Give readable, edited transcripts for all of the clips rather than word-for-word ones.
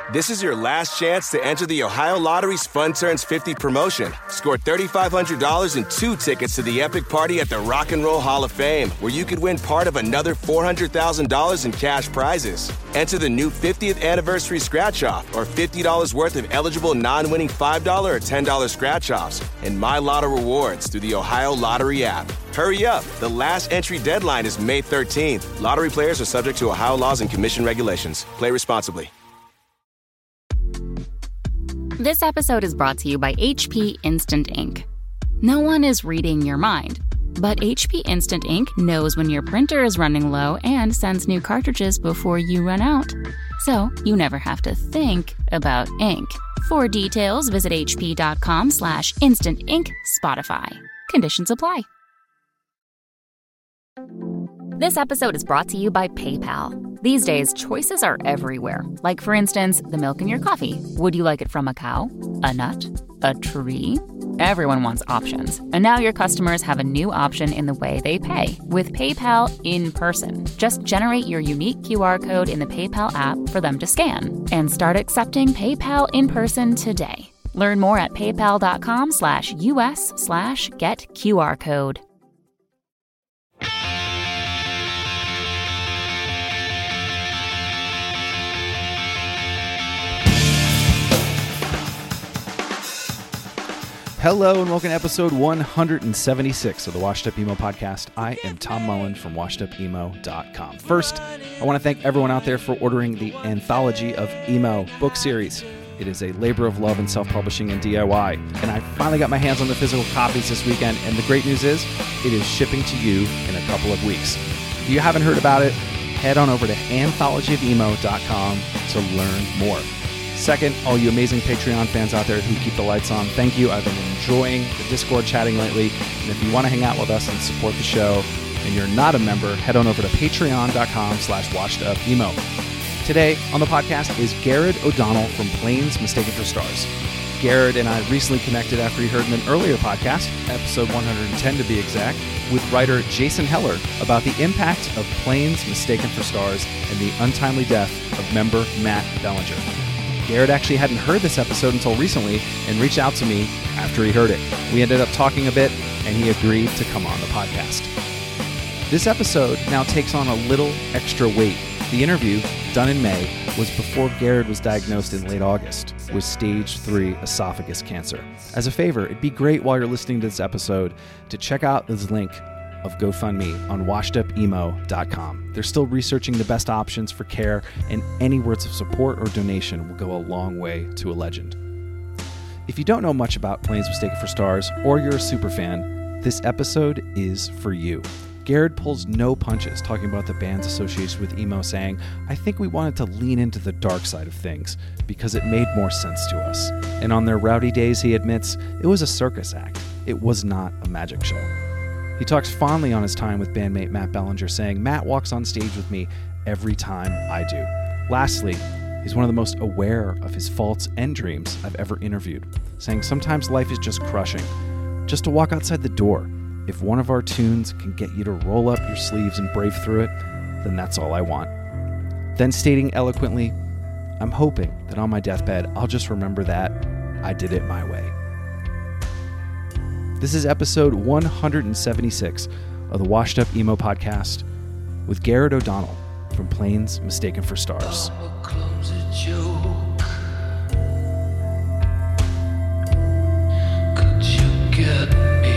This is your last chance to enter the Ohio Lottery's Fun Turns 50 promotion. Score $3,500 and 2 tickets to the epic party at the Rock and Roll Hall of Fame, where you could win part of another $400,000 in cash prizes. Enter the new 50th anniversary scratch-off or $50 worth of eligible non-winning $5 or $10 scratch-offs and My Lotto rewards through the Ohio Lottery app. Hurry up. The last entry deadline is May 13th. Lottery players are subject to Ohio laws and commission regulations. Play responsibly. This episode is brought to you by HP Instant Ink. No one is reading your mind, but HP Instant Ink knows when your printer is running low and sends new cartridges before you run out. So you never have to think about ink. For details, visit hp.com/instant ink Spotify. Conditions apply. This episode is brought to you by PayPal. These days, choices are everywhere. Like, for instance, the milk in your coffee. Would you like it from a cow, a nut, a tree? Everyone wants options. And now your customers have a new option in the way they pay with PayPal in person. Just generate your unique QR code in the PayPal app for them to scan and start accepting PayPal in person today. Learn more at paypal.com/us/getQRcode. Hello and welcome to episode 176 of the Washed Up Emo podcast. I am Tom Mullen from washedupemo.com. First, I want to thank everyone out there for ordering the Anthology of Emo book series. It is a labor of love in self-publishing and DIY, and I finally got my hands on the physical copies this weekend, and the great news is it is shipping to you in a couple of weeks. If you haven't heard about it, head on over to anthologyofemo.com to learn more. Second, all you amazing Patreon fans out there who keep the lights on, thank you. I've been enjoying the Discord chatting lately. And if you want to hang out with us and support the show and you're not a member, head on over to patreon.com/washedupemo. Today on the podcast is Garrett O'Donnell from Planes Mistaken for Stars. Garrett and I recently connected after he heard in an earlier podcast, episode 110 to be exact, with writer Jason Heller about the impact of Planes Mistaken for Stars and the untimely death of member Matt Bellinger. Garrett actually hadn't heard this episode until recently and reached out to me after he heard it. We ended up talking a bit, and he agreed to come on the podcast. This episode now takes on a little extra weight. The interview, done in May, was before Garrett was diagnosed in late August with stage 3 esophagus cancer. As a favor, it'd be great while you're listening to this episode to check out this link of GoFundMe on washedupemo.com. They're still researching the best options for care, and any words of support or donation will go a long way to a legend. If you don't know much about Planes Mistaken for Stars, or you're a super fan, this episode is for you. Garrett pulls no punches talking about the band's association with emo, saying, I think we wanted to lean into the dark side of things because it made more sense to us. And on their rowdy days, he admits, it was a circus act. It was not a magic show. He talks fondly on his time with bandmate Matt Bellinger, saying, Matt walks on stage with me every time I do. Lastly, he's one of the most aware of his faults and dreams I've ever interviewed, saying sometimes life is just crushing. Just to walk outside the door, if one of our tunes can get you to roll up your sleeves and brave through it, then that's all I want. Then stating eloquently, I'm hoping that on my deathbed, I'll just remember that I did it my way. This is episode 176 of the Washed Up Emo podcast with Garrett O'Donnell from Planes Mistaken for Stars. Could you get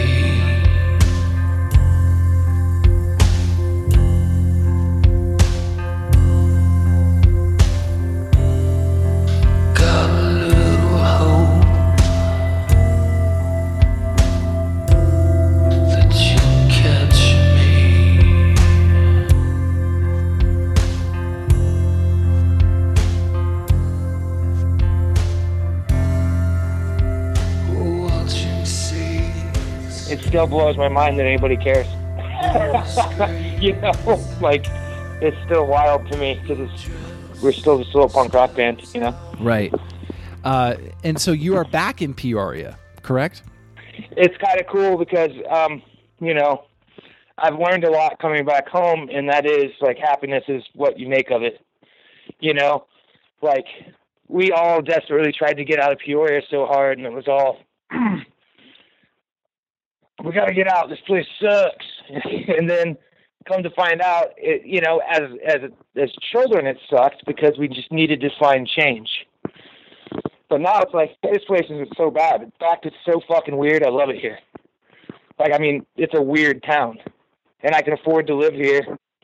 still blows my mind that anybody cares. You know, like, it's still wild to me because we're still this little punk rock band, you know? Right. And so you are back in Peoria, correct? It's kind of cool because, you know, I've learned a lot coming back home, and that is, like, happiness is what you make of it. You know, like, we all desperately tried to get out of Peoria so hard, and it was all, we got to get out. This place sucks. And then come to find out, as children, it sucked because we just needed to find change. But now it's like, this place isn't so bad. In fact, it's so fucking weird. I love it here. Like, I mean, it's a weird town, and I can afford to live here.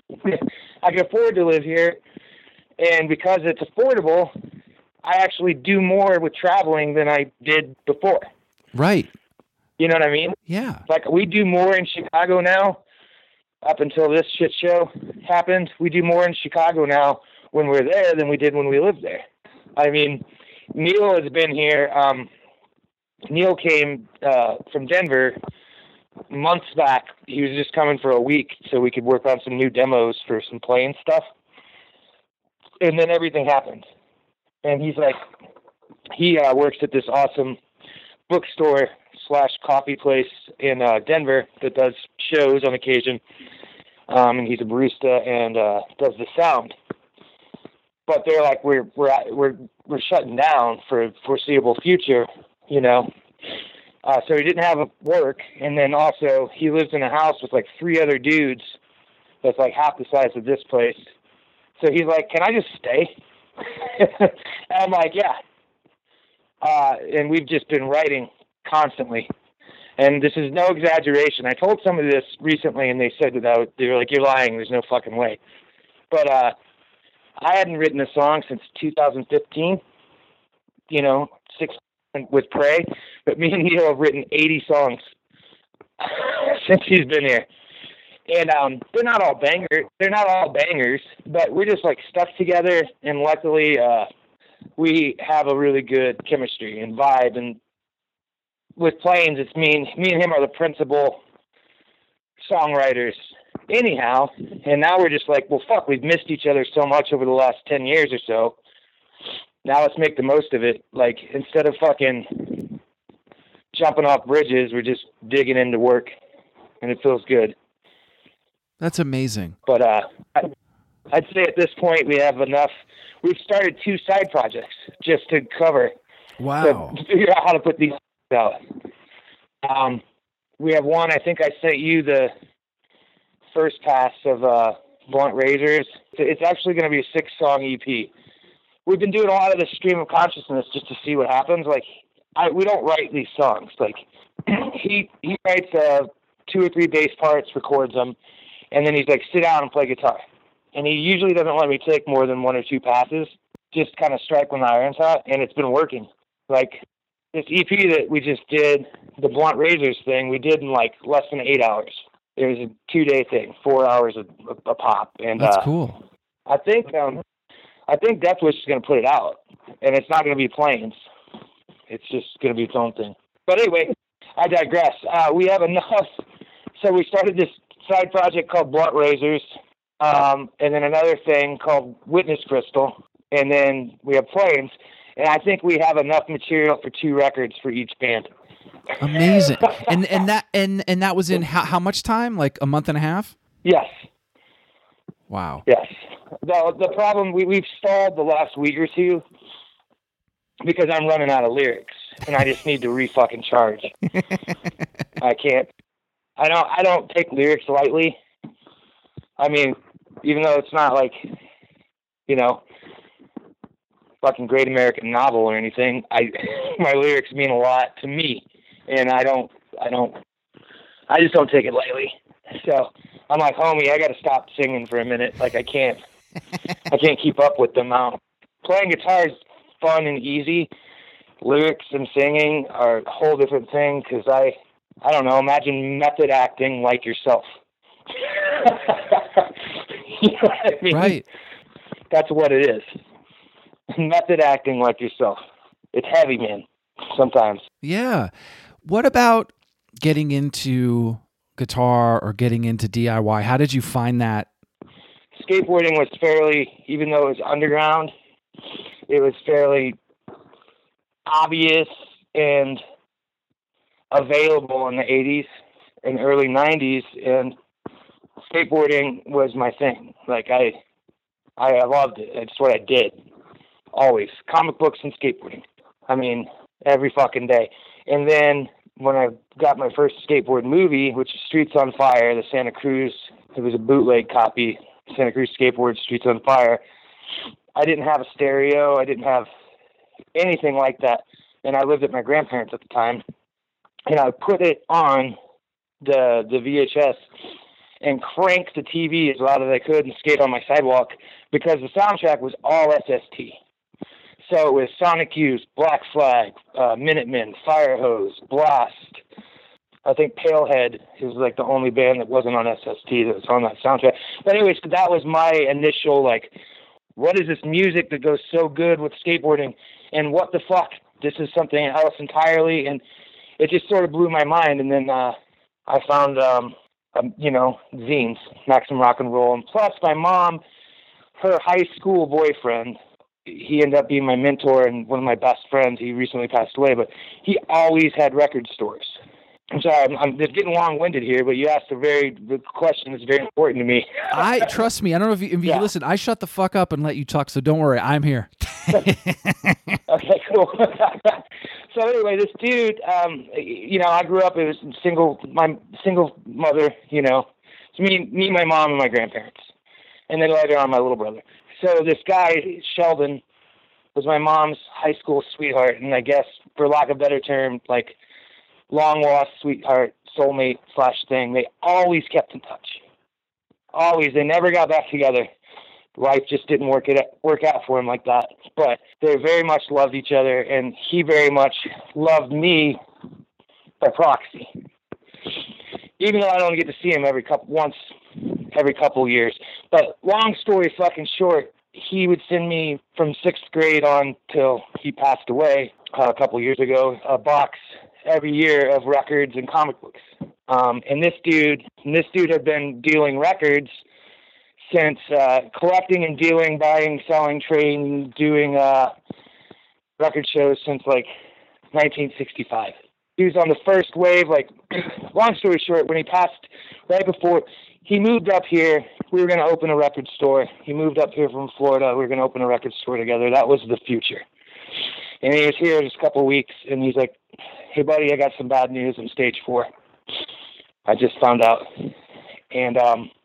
And because it's affordable, I actually do more with traveling than I did before. Right. You know what I mean? Yeah. Like, we do more in Chicago now. Up until this shit show happened, we do more in Chicago now when we're there than we did when we lived there. I mean, Neil has been here. Neil came from Denver months back. He was just coming for a week so we could work on some new demos for some playing stuff. And then everything happened. And he's like, he works at this awesome bookstore / coffee place in Denver that does shows on occasion. And he's a barista and does the sound. But they're like, we're shutting down for a foreseeable future, you know. So he didn't have work, and then also he lives in a house with like 3 other dudes that's like half the size of this place. So he's like, "Can I just stay?" And I'm like, "Yeah." And we've just been writing constantly. And this is no exaggeration. I told somebody this recently, and they said that they were like, "You're lying. There's no fucking way." But I hadn't written a song since 2015. You know, 6 with Prey. But me and Neil have written 80 songs since he's been here. And they're not all bangers, but we're just like stuck together. And luckily, we have a really good chemistry and vibe. And with Plains, it's me and him are the principal songwriters anyhow. And now we're just like, well, fuck, we've missed each other so much over the last 10 years or so. Now let's make the most of it. Like, instead of fucking jumping off bridges, we're just digging into work, and it feels good. That's amazing. But I'd say at this point we have enough. We've started 2 side projects just to cover. Wow. To figure out how to put these out. We have one. I think I sent you the first pass of Blunt Razors. It's actually going to be a 6-song EP. We've been doing a lot of the stream of consciousness just to see what happens. Like, we don't write these songs. Like, he writes 2 or 3 bass parts, records them, and then he's like, sit down and play guitar. And he usually doesn't let me take more than 1 or 2 passes, just kind of strike when the iron's hot, and it's been working. Like, this EP that we just did, the Blunt Razors thing, we did in like less than 8 hours. It was a 2-day thing, 4 hours a pop. And that's cool. I think Death Wish is going to put it out, and it's not going to be Plains. It's just going to be its own thing. But anyway, I digress. We have enough. So we started this side project called Blunt Razors, and then another thing called Witness Crystal, and then we have Plains. And I think we have enough material for 2 records for each band. Amazing. and that was in how much time? Like a month and a half? Yes. Wow. Yes. The problem, we've stalled the last week or 2 because I'm running out of lyrics, and I just need to re-fucking charge. I can't. I don't take lyrics lightly. I mean, even though it's not like, you know, fucking Great American Novel or anything, my lyrics mean a lot to me, and I just don't take it lightly. So I'm like, homie, I got to stop singing for a minute. Like, I can't keep up with the amount. Playing guitar is fun and easy. Lyrics and singing are a whole different thing, because I don't know, imagine method acting like yourself. You know what I mean? Right. That's what it is. Method acting like yourself. It's heavy, man, sometimes. Yeah. What about getting into guitar or getting into DIY? How did you find that? Skateboarding was fairly, even though it was underground, it was fairly obvious and available in the 80s and early 90s, and skateboarding was my thing. Like, I loved it. It's what I did always. Comic books and skateboarding. I mean, every fucking day. And then when I got my first skateboard movie, which is Streets on Fire, the Santa Cruz, it was a bootleg copy, Santa Cruz Skateboard, Streets on Fire. I didn't have a stereo. I didn't have anything like that. And I lived at my grandparents' at the time. And I put it on the VHS and cranked the TV as loud as I could and skate on my sidewalk because the soundtrack was all SST. So it was Sonic Youth, Black Flag, Minutemen, Firehose, Blast. I think Palehead is like the only band that wasn't on SST that was on that soundtrack. But anyways, that was my initial, like, what is this music that goes so good with skateboarding? And what the fuck? This is something else entirely. And it just sort of blew my mind. And then I found, zines, Maximum Rock and Roll. And plus, my mom, her high school boyfriend, he ended up being my mentor and one of my best friends. He recently passed away, but he always had record stores. I'm sorry, I'm just getting long-winded here, but you asked the question that's very important to me. Trust me, I don't know if you listen, I shut the fuck up and let you talk, so don't worry, I'm here. Okay, cool. So anyway, this dude, I grew up, it was my single mother, it's me, my mom, and my grandparents. And then later on, my little brother. So this guy, Sheldon, was my mom's high school sweetheart, and I guess, for lack of a better term, like, long-lost sweetheart, soulmate / thing. They always kept in touch. Always. They never got back together. Life just didn't work out for him like that. But they very much loved each other, and he very much loved me by proxy. Even though I don't get to see him once every couple years. But long story fucking short, he would send me from 6th grade on till he passed away a couple years ago, a box every year of records and comic books. And this dude had been dealing records since collecting and dealing, buying, selling, trading, doing record shows since like 1965. He was on the first wave. Like, long story short, when he passed, right before he moved up here, we were going to open a record store. He moved up here from Florida. We were going to open a record store together. That was the future. And he was here just a couple of weeks, and he's like, "Hey, buddy, I got some bad news. I'm stage 4. I just found out." And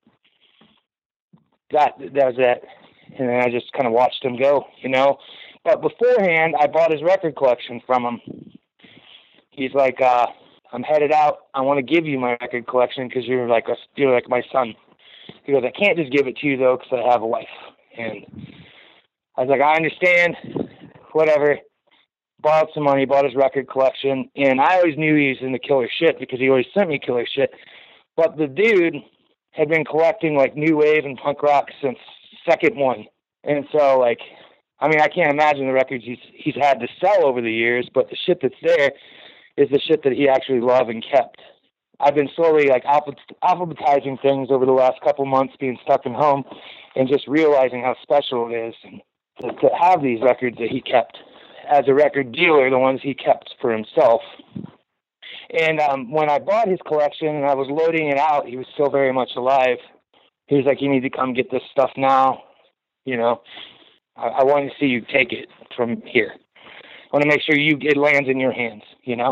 that was it. And then I just kind of watched him go, But beforehand, I bought his record collection from him. He's like, "I'm headed out. I want to give you my record collection because you're like my son." He goes, "I can't just give it to you, though, because I have a wife." And I was like, "I understand. Whatever." Borrowed some money, bought his record collection, and I always knew he was into killer shit because he always sent me killer shit. But the dude had been collecting like new wave and punk rock since second one, and so like, I mean, I can't imagine the records he's had to sell over the years, but the shit that's there is the shit that he actually loved and kept. I've been slowly like alphabetizing things over the last couple months, being stuck in home, and just realizing how special it is to have these records that he kept. As a record dealer, the ones he kept for himself. And when I bought his collection and I was loading it out, he was still very much alive. He was like, "You need to come get this stuff now. I want to see you take it from here. I want to make sure it lands in your hands,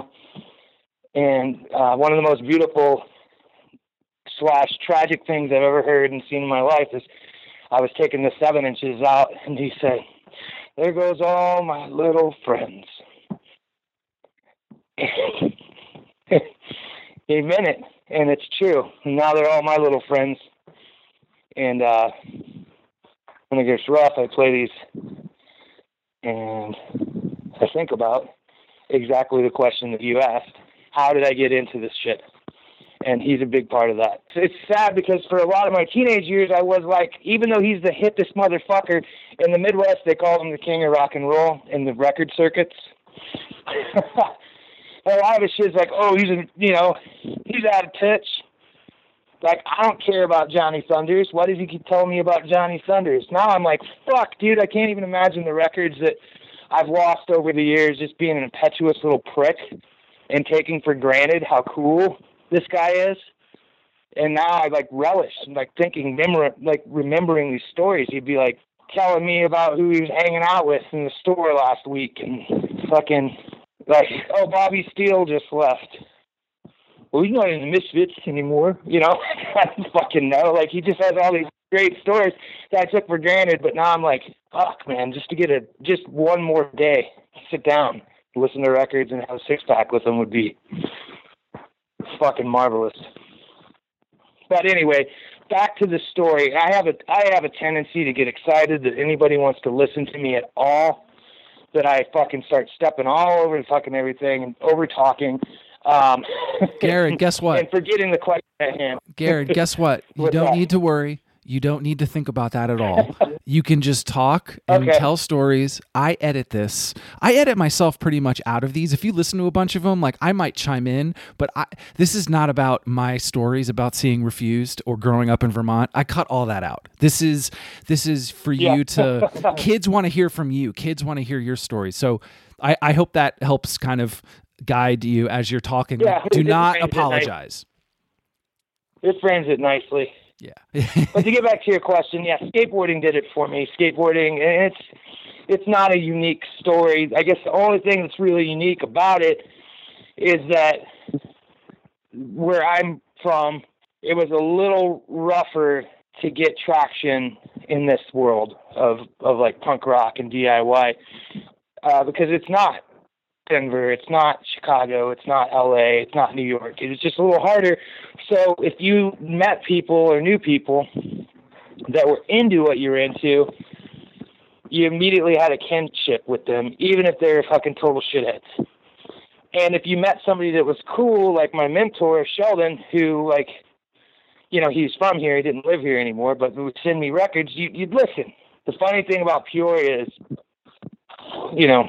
And one of the most beautiful / tragic things I've ever heard and seen in my life is I was taking the 7 inches out, and he said, "There goes all my little friends." He meant it, and it's true. And now they're all my little friends. And when it gets rough, I play these, and I think about exactly the question that you asked. How did I get into this shit? And he's a big part of that. It's sad because for a lot of my teenage years, I was like, even though he's the hippest motherfucker in the Midwest, they call him the king of rock and roll in the record circuits. A lot of his shit's like, "Oh, he's out of touch." Like, I don't care about Johnny Thunders. Why does he keep telling me about Johnny Thunders? Now I'm like, fuck, dude, I can't even imagine the records that I've lost over the years just being an impetuous little prick and taking for granted how cool this guy is. And now I like relish and like thinking, remembering these stories. He'd be like, telling me about who he was hanging out with in the store last week, and fucking like, oh, Bobby Steele just left. Well, he's not in the Misfits anymore, you know. I don't fucking know. Like, he just has all these great stories that I took for granted, but now I'm like, fuck, man, just to get just one more day, sit down, listen to records, and have a six-pack with him would be fucking marvelous. But anyway, back to the story. I have a tendency to get excited that anybody wants to listen to me at all, that I fucking start stepping all over fucking everything and over talking. Garrett, guess what? And forgetting the question at hand. Garrett, guess what? You don't need to worry. You don't need to think about that at all. You can just talk and tell stories. I edit this. I edit myself pretty much out of these. If you listen to a bunch of them, like, I might chime in, but this is not about my stories about seeing Refused or growing up in Vermont. I cut all that out. This is for you to, kids want to hear from you. Kids want to hear your stories. So I hope that helps kind of guide you as you're talking. Yeah, do not apologize. It frames it nicely. Yeah. But to get back to your question, yeah, skateboarding did it for me. Skateboarding, and it's not a unique story. I guess the only thing that's really unique about it is that where I'm from, it was a little rougher to get traction in this world of like punk rock and DIY, because it's not Denver, it's not Chicago, it's not LA, it's not New York. It's just a little harder. So if you met people or knew people that were into what you're into, you immediately had a kinship with them, even if they're fucking total shitheads. And if you met somebody that was cool, like my mentor, Sheldon, who, like, you know, he's from here, he didn't live here anymore, but would send me records, you'd listen. The funny thing about Peoria is, you know,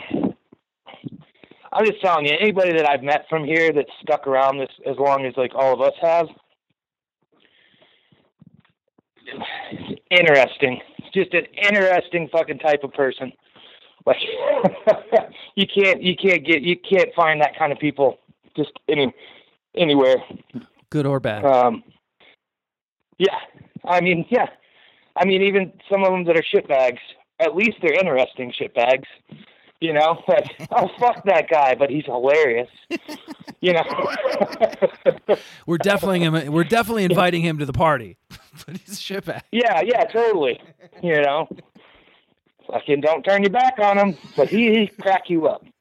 I'm just telling you, anybody that I've met from here that's stuck around this as long as, like, all of us have, interesting. Just an interesting fucking type of person. Like, you can't find that kind of people just anywhere. Good or bad. Yeah. I mean, even some of them that are shitbags, at least they're interesting shitbags. You know, like, oh, fuck that guy, but he's hilarious. You know, we're definitely inviting him to the party, but he's a shitbag. Yeah, totally. You know, fucking don't turn your back on him, but he crack you up.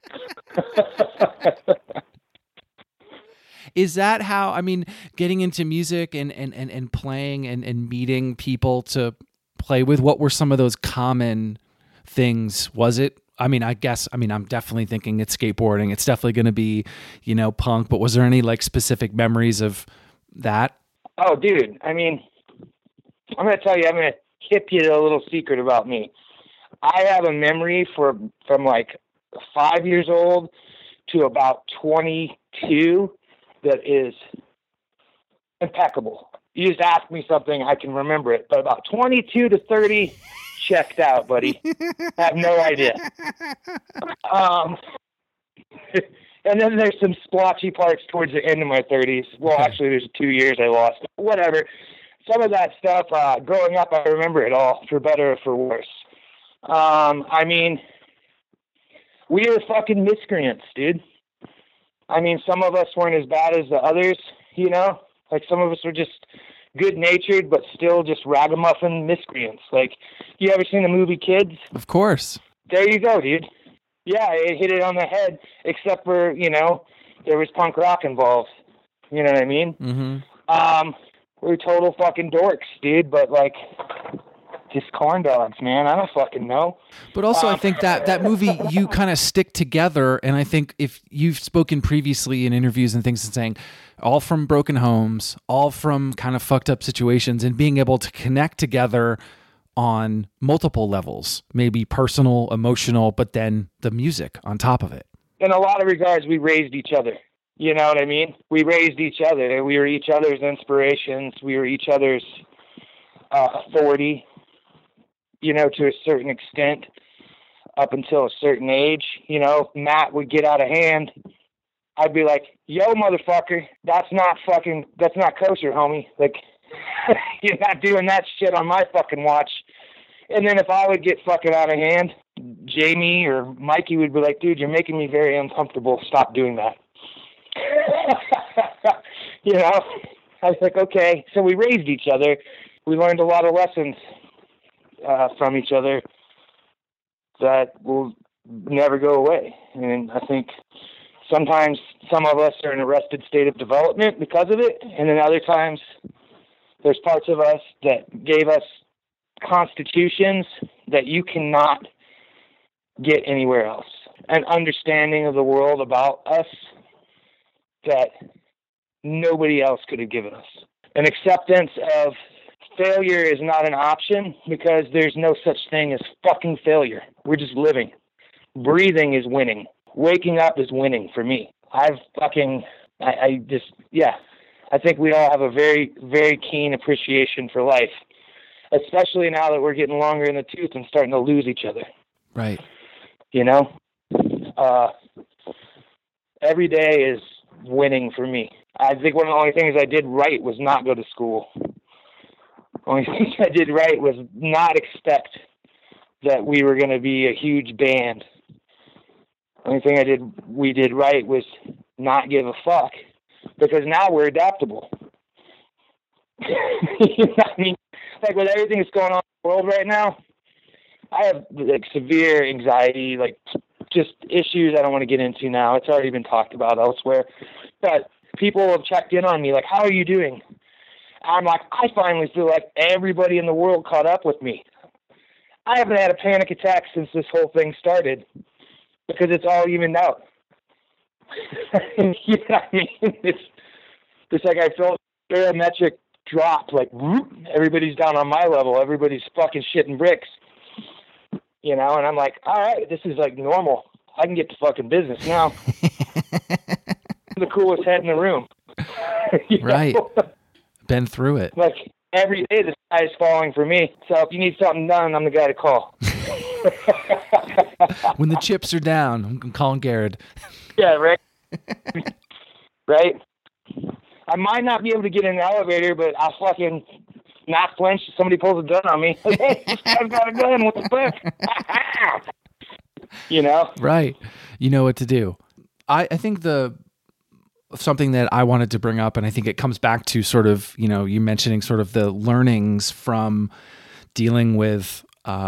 Is that how? I mean, getting into music and playing and meeting people to play with. What were some of those common things? Was it? I mean, I'm definitely thinking it's skateboarding. It's definitely going to be, you know, punk, but was there any, like, specific memories of that? Oh, dude. I mean, I'm going to tell you, I'm going to tip you a little secret about me. I have a memory from like 5 years old to about 22 that is impeccable. You just ask me something, I can remember it. But about 22 to 30, checked out, buddy. I have no idea. And then there's some splotchy parts towards the end of my 30s. Well, actually, there's 2 years I lost. Whatever. Some of that stuff, growing up, I remember it all, for better or for worse. I mean, we were fucking miscreants, dude. I mean, some of us weren't as bad as the others, you know? Like, some of us were just good-natured, but still just ragamuffin miscreants. Like, you ever seen the movie Kids? Of course. There you go, dude. Yeah, it hit it on the head, except for, you know, there was punk rock involved. You know what I mean? Mm-hmm. We're total fucking dorks, dude, but, like, just corn dogs, man. I don't fucking know. But also, I think that movie, you kind of stick together, and I think if you've spoken previously in interviews and things and saying, all from broken homes, all from kind of fucked up situations, and being able to connect together on multiple levels, maybe personal, emotional, but then the music on top of it. In a lot of regards, we raised each other. You know what I mean? We raised each other. We were each other's inspirations. We were each other's authority, you know, to a certain extent, up until a certain age. You know, Matt would get out of hand. I'd be like, yo, motherfucker, that's not kosher, homie. Like, you're not doing that shit on my fucking watch. And then if I would get fucking out of hand, Jamie or Mikey would be like, dude, you're making me very uncomfortable. Stop doing that. You know, I was like, okay. So we raised each other. We learned a lot of lessons from each other that will never go away. And I think sometimes some of us are in an arrested state of development because of it. And then other times there's parts of us that gave us constitutions that you cannot get anywhere else. An understanding of the world about us that nobody else could have given us. An acceptance of failure is not an option because there's no such thing as fucking failure. We're just living. Breathing is winning. Waking up is winning for me. I think we all have a very, very keen appreciation for life, especially now that we're getting longer in the tooth and starting to lose each other. Right. You know? Every day is winning for me. I think one of the only things I did right was not go to school. The only thing I did right was not expect that we were going to be a huge band. The only thing we did right was not give a fuck, because now we're adaptable. You know what I mean? Like with everything that's going on in the world right now, I have like severe anxiety, like just issues I don't want to get into now. It's already been talked about elsewhere. But people have checked in on me, like, how are you doing? I'm like, I finally feel like everybody in the world caught up with me. I haven't had a panic attack since this whole thing started because it's all evened out. You know what I mean? It's like I felt barometric drop, like whoop, everybody's down on my level. Everybody's fucking shitting bricks. You know, and I'm like, all right, this is like normal. I can get to fucking business now. I'm the coolest head in the room. Right. Been through it. Like every day the sky is falling for me. So if you need something done, I'm the guy to call. When the chips are down, I'm calling Garrett. Yeah, right. Right? I might not be able to get in the elevator, but I'll fucking not flinch if somebody pulls a gun on me. Hey, this guy's got a gun. What the fuck? You know? Right. You know what to do. I think something that I wanted to bring up, and I think it comes back to sort of, you know, you mentioning sort of the learnings from dealing with,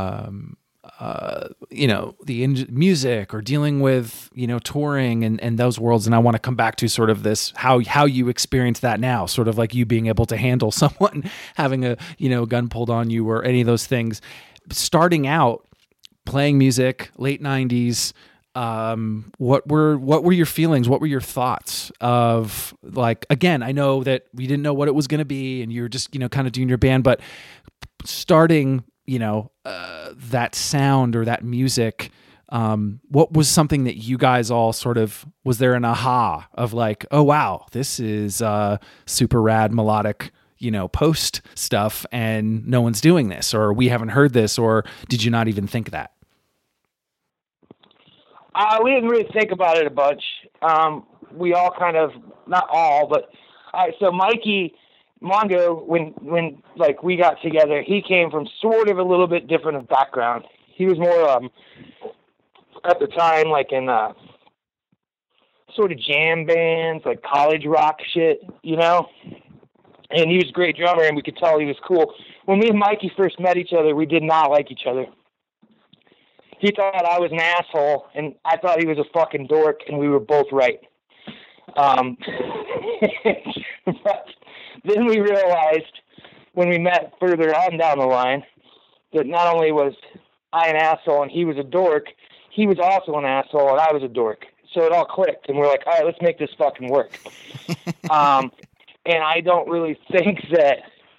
you know, the music or dealing with, you know, touring and those worlds. And I want to come back to sort of this, how you experience that now, sort of like you being able to handle someone having a, you know, gun pulled on you or any of those things. Starting out playing music, late 90s, what were your feelings? What were your thoughts of, like, again, I know that we didn't know what it was going to be and you're just, you know, kind of doing your band, but starting, you know, that sound or that music, what was something that you guys all sort of, was there an aha of like, oh wow, this is super rad melodic, you know, post stuff and no one's doing this, or we haven't heard this, or did you not even think that? We didn't really think about it a bunch. We all kind of, not all, but all right, so Mikey Mongo, when like we got together, he came from sort of a little bit different of background. He was more at the time like in sort of jam bands, like college rock shit, you know. And he was a great drummer, and we could tell he was cool. When me and Mikey first met each other, we did not like each other. He thought I was an asshole, and I thought he was a fucking dork, and we were both right. But then we realized when we met further on down the line that not only was I an asshole and he was a dork, he was also an asshole and I was a dork. So it all clicked, and we're like, all right, let's make this fucking work. And I don't really think that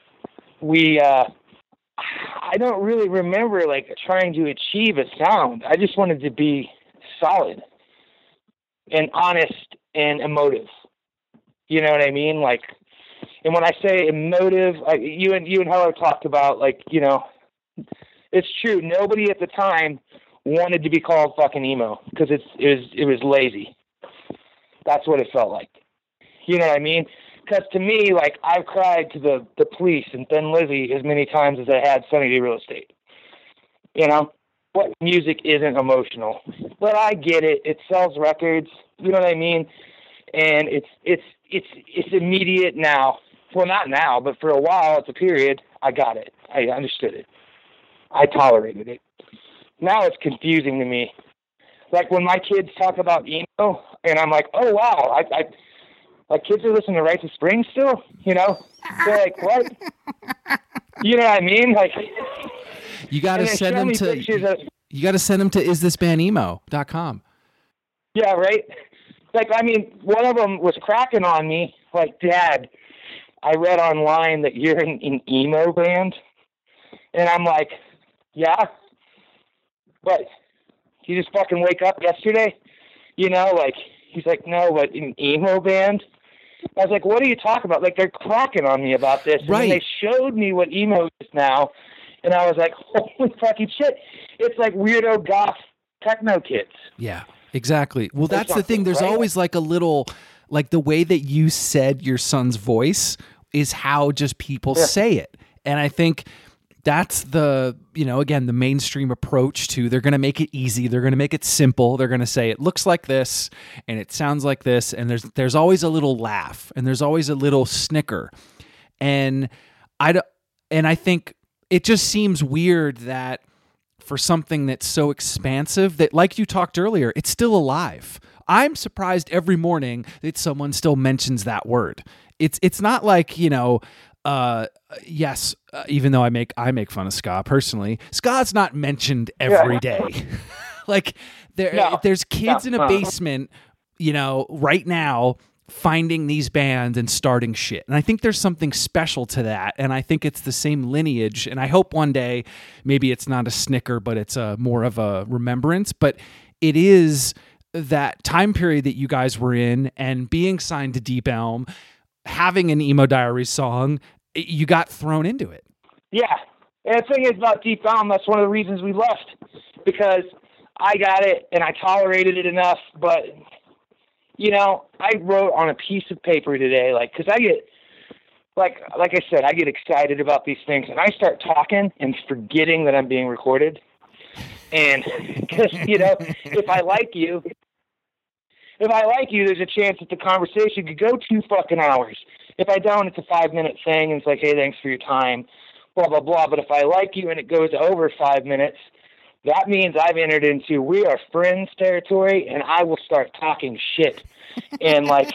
I don't really remember like trying to achieve a sound. I just wanted to be solid and honest and emotive. You know what I mean? Like, and when I say emotive, you and Heller talked about, like, you know, it's true. Nobody at the time wanted to be called fucking emo because it was lazy. That's what it felt like. You know what I mean? Because to me, like, I've cried to the Police and Thin Lizzy as many times as I had Sunny Day Real Estate. You know, what music isn't emotional? But I get it. It sells records. You know what I mean? And it's immediate now. Well, not now, but for a while, it's a period. I got it. I understood it. I tolerated it. Now it's confusing to me. Like when my kids talk about emo, and I'm like, oh wow, I like kids are listening to Rites of Spring still. You know, they're like, what? You know what I mean? Like, you got to send them to. You got to send them to isthisbandemo.com. Yeah, right. Like, I mean, one of them was cracking on me. Like, Dad, I read online that you're in an emo band, and I'm like, yeah. But you just fucking wake up yesterday, you know? Like, he's like, no, but an emo band. I was like, what are you talking about? Like, they're cracking on me about this. Right. And they showed me what emo is now, and I was like, holy fucking shit. It's like weirdo goth techno kids. Yeah, exactly. Well, that's the thing. There's always like a little, like the way that you said your son's voice is how just people say it. And I think that's the, you know, again, the mainstream approach to, they're going to make it easy. They're going to make it simple. They're going to say it looks like this and it sounds like this. And there's always a little laugh and there's always a little snicker. And I think it just seems weird that for something that's so expansive that, like you talked earlier, it's still alive. I'm surprised every morning that someone still mentions that word. It's not like, you know, yes, even though I make fun of ska personally, ska's not mentioned every day. Like there's kids in a basement, you know, right now finding these bands and starting shit. And I think there's something special to that. And I think it's the same lineage. And I hope one day maybe it's not a snicker, but it's a more of a remembrance. But it is that time period that you guys were in and being signed to Deep Elm, having an Emo Diaries song, you got thrown into it. Yeah. And the thing is about Deep Elm, that's one of the reasons we left, because I got it and I tolerated it enough. But, you know, I wrote on a piece of paper today, like, because I get, like I said, I get excited about these things and I start talking and forgetting that I'm being recorded. And because, you know, if I like you, there's a chance that the conversation could go 2 fucking hours. If I don't, it's a 5-minute thing, and it's like, hey, thanks for your time, blah, blah, blah. But if I like you and it goes over 5 minutes, that means I've entered into we are friends territory, and I will start talking shit. And, like,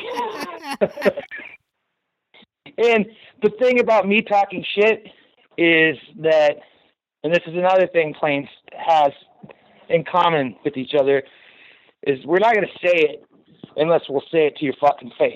and the thing about me talking shit is that, and this is another thing Plains has in common with each other, is we're not going to say it unless we'll say it to your fucking face.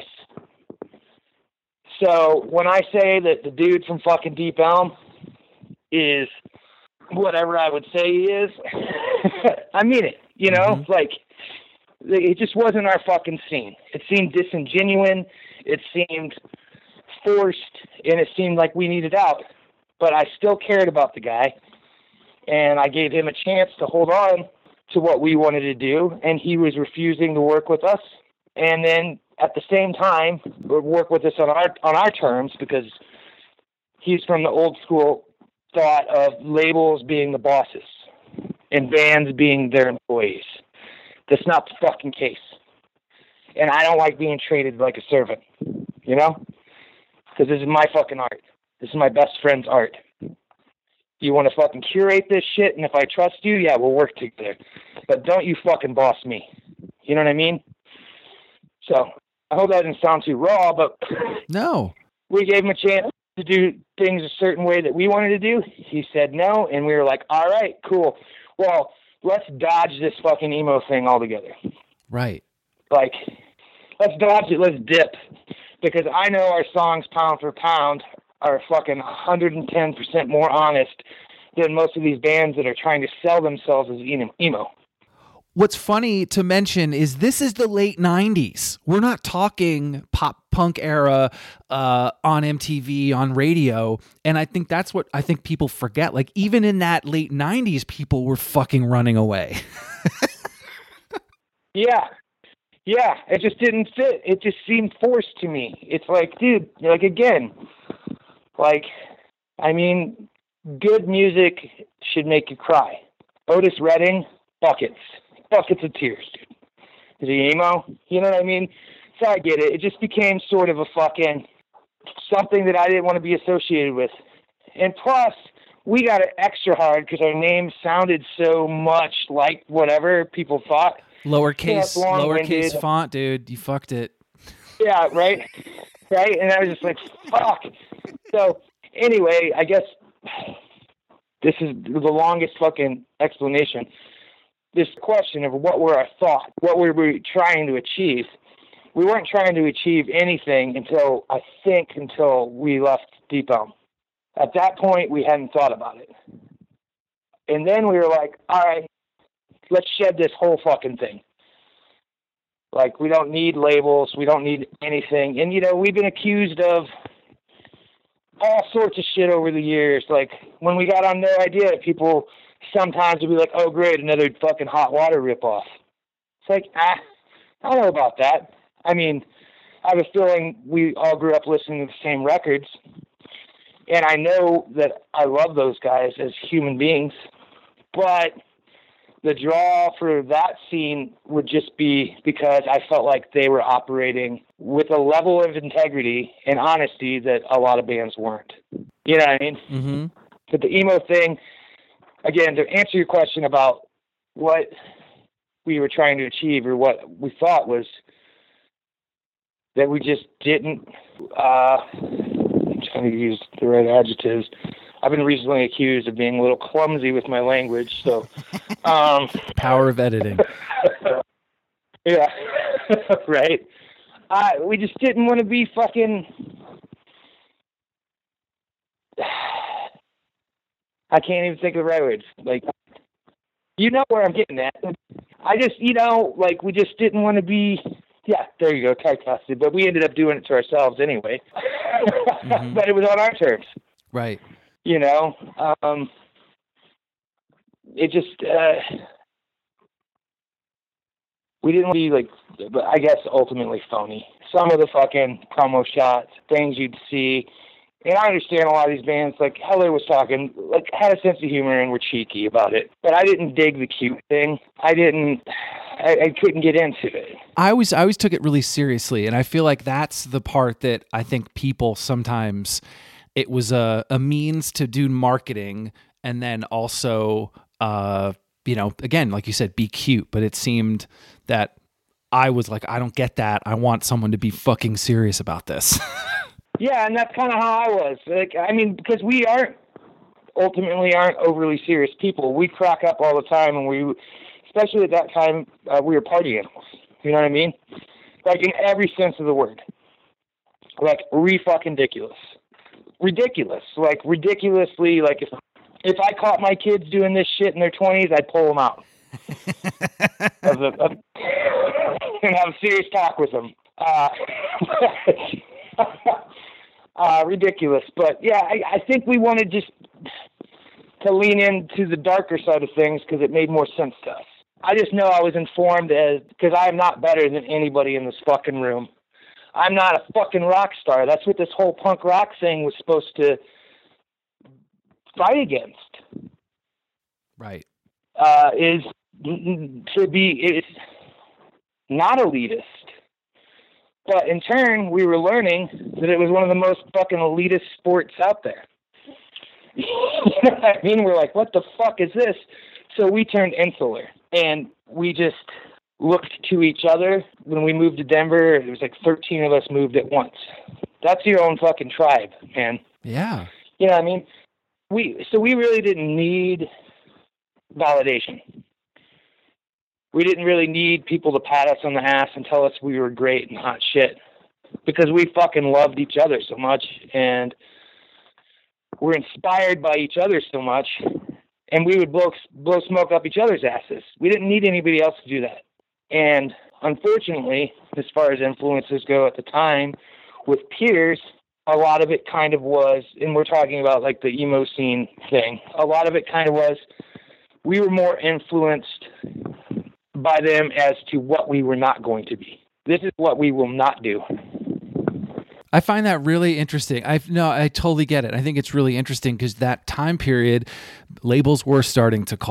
So when I say that the dude from fucking Deep Elm is whatever I would say he is, I mean it, you know? Mm-hmm. Like, it just wasn't our fucking scene. It seemed disingenuous, it seemed forced, and it seemed like we needed out. But I still cared about the guy, and I gave him a chance to hold on to what we wanted to do, and he was refusing to work with us. And then at the same time, work with us on our terms, because he's from the old school thought of labels being the bosses and bands being their employees. That's not the fucking case. And I don't like being treated like a servant, you know? Because this is my fucking art. This is my best friend's art. You want to fucking curate this shit, and if I trust you, yeah, we'll work together. But don't you fucking boss me. You know what I mean? So, I hope that didn't sound too raw, but no, we gave him a chance to do things a certain way that we wanted to do. He said no, and we were like, all right, cool. Well, let's dodge this fucking emo thing altogether. Right. Like, let's dodge it, let's dip. Because I know our songs, pound for pound, are fucking 110% more honest than most of these bands that are trying to sell themselves as emo. What's funny to mention is this is the late 90s. We're not talking pop punk era on MTV, on radio. And I think that's what I think people forget. Like, even in that late 90s, people were fucking running away. Yeah. Yeah, it just didn't fit. It just seemed forced to me. It's like, dude, like, again, like, I mean, good music should make you cry. Otis Redding, buckets of tears, dude. Is he emo? You know what I mean? So I get it. It just became sort of a fucking something that I didn't want to be associated with. And plus, we got it extra hard because our name sounded so much like whatever people thought. Lowercase font, dude. You fucked it. Yeah, right? Right? And I was just like, fuck. So, anyway, I guess this is the longest fucking explanation. This question of what were our thoughts, what were we trying to achieve? We weren't trying to achieve anything until we left Deep Elm. At that point, we hadn't thought about it. And then we were like, all right, let's shed this whole fucking thing. Like, we don't need labels. We don't need anything. And, you know, we've been accused of all sorts of shit over the years. Like, when we got on No Idea, people sometimes would be like, oh, great, another fucking Hot Water ripoff. It's like, I don't know about that. I mean, I have a feeling we all grew up listening to the same records. And I know that I love those guys as human beings. But the draw for that scene would just be because I felt like they were operating with a level of integrity and honesty that a lot of bands weren't. You know what I mean? Mm-hmm. But the emo thing, again, to answer your question about what we were trying to achieve or what we thought was that we just didn't, I'm trying to use the right adjectives. I've been recently accused of being a little clumsy with my language, so power of editing. Yeah, right. We just didn't want to be fucking. I can't even think of the right words. Like, you know where I'm getting at. I just, you know, like we just didn't want to be. Yeah, there you go, typecasted. But we ended up doing it to ourselves anyway. Mm-hmm. But it was on our terms, right? You know, it just, we didn't be like, I guess ultimately phony. Some of the fucking promo shots, things you'd see, and I understand a lot of these bands, like Heller was talking, like had a sense of humor and were cheeky about it. But I didn't dig the cute thing. I couldn't get into it. I always took it really seriously, and I feel like that's the part that I think people sometimes. It was a means to do marketing and then also, you know, again, like you said, be cute. But it seemed that I was like, I don't get that. I want someone to be fucking serious about this. Yeah, and that's kind of how I was. Like, I mean, because we aren't overly serious people. We crack up all the time, and especially at that time, we were party animals. You know what I mean? Like in every sense of the word. Like ridiculous, like ridiculously, like if I caught my kids doing this shit in their 20s, I'd pull them out and have a serious talk with them. Ridiculous, but yeah, I think we wanted just to lean into the darker side of things because it made more sense to us. I just know I was informed because I am not better than anybody in this fucking room. I'm not a fucking rock star. That's what this whole punk rock thing was supposed to fight against. Right. Is to be it's not elitist. But in turn, we were learning that it was one of the most fucking elitist sports out there. You know what I mean? We're like, what the fuck is this? So we turned insular. And we just looked to each other. When we moved to Denver, there was like 13 of us moved at once. That's your own fucking tribe, man. Yeah. You know what I mean? We really didn't need validation. We didn't really need people to pat us on the ass and tell us we were great and hot shit because we fucking loved each other so much and we're inspired by each other so much, and we would blow smoke up each other's asses. We didn't need anybody else to do that. And unfortunately, as far as influences go at the time, with peers, a lot of it kind of was, and we're talking about like the emo scene thing, a lot of it kind of was, we were more influenced by them as to what we were not going to be. This is what we will not do. I find that really interesting. I totally get it. I think it's really interesting because that time period, labels were starting to call.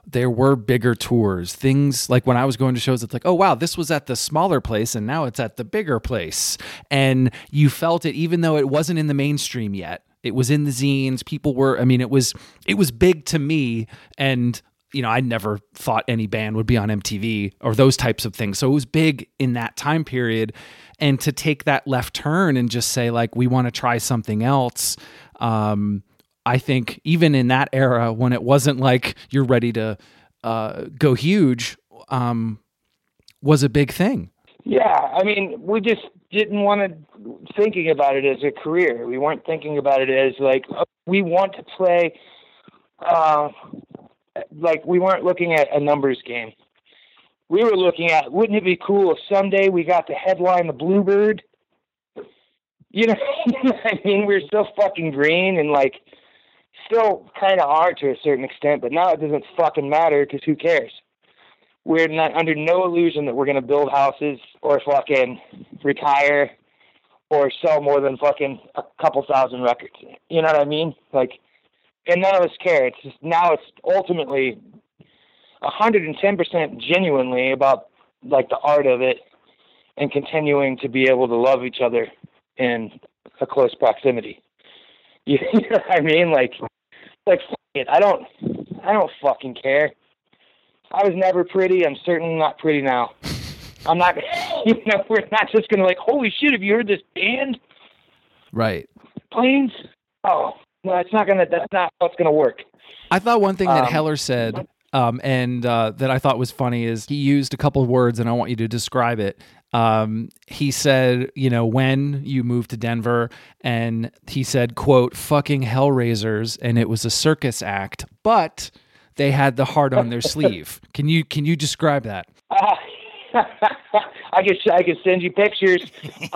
there were bigger tours. Things like when I was going to shows, it's like, oh, wow, this was at the smaller place and now it's at the bigger place. And you felt it even though it wasn't in the mainstream yet. It was in the zines. People were, I mean, it was big to me. And, you know, I never thought any band would be on MTV or those types of things. So it was big in that time period. And to take that left turn and just say, like, we want to try something else. I think even in that era when it wasn't like you're ready to go huge, was a big thing. Yeah. I mean, we just didn't want to thinking about it as a career. We weren't thinking about it as like, we want to play, like we weren't looking at a numbers game. We were looking at, wouldn't it be cool if someday we got to headline the Bluebird? You know what I mean? We're still fucking green and like still kind of are to a certain extent, but now it doesn't fucking matter because who cares? We're not under no illusion that we're going to build houses or fucking retire or sell more than fucking a couple thousand records. You know what I mean? Like, and none of us care. It's just, now it's ultimately 110% genuinely about like the art of it and continuing to be able to love each other in a close proximity. You know what I mean? Like fuck it. I don't fucking care. I was never pretty. I'm certainly not pretty now. I'm not, you know, we're not just going to like, holy shit, have you heard this band? Right. Planes? Oh, no, that's not how it's going to work. I thought one thing that Heller said, and that I thought was funny is he used a couple of words and I want you to describe it. He said, you know, when you moved to Denver, and he said, quote, fucking Hellraisers, and it was a circus act, but they had the heart on their sleeve. Can you describe that? I could send you pictures.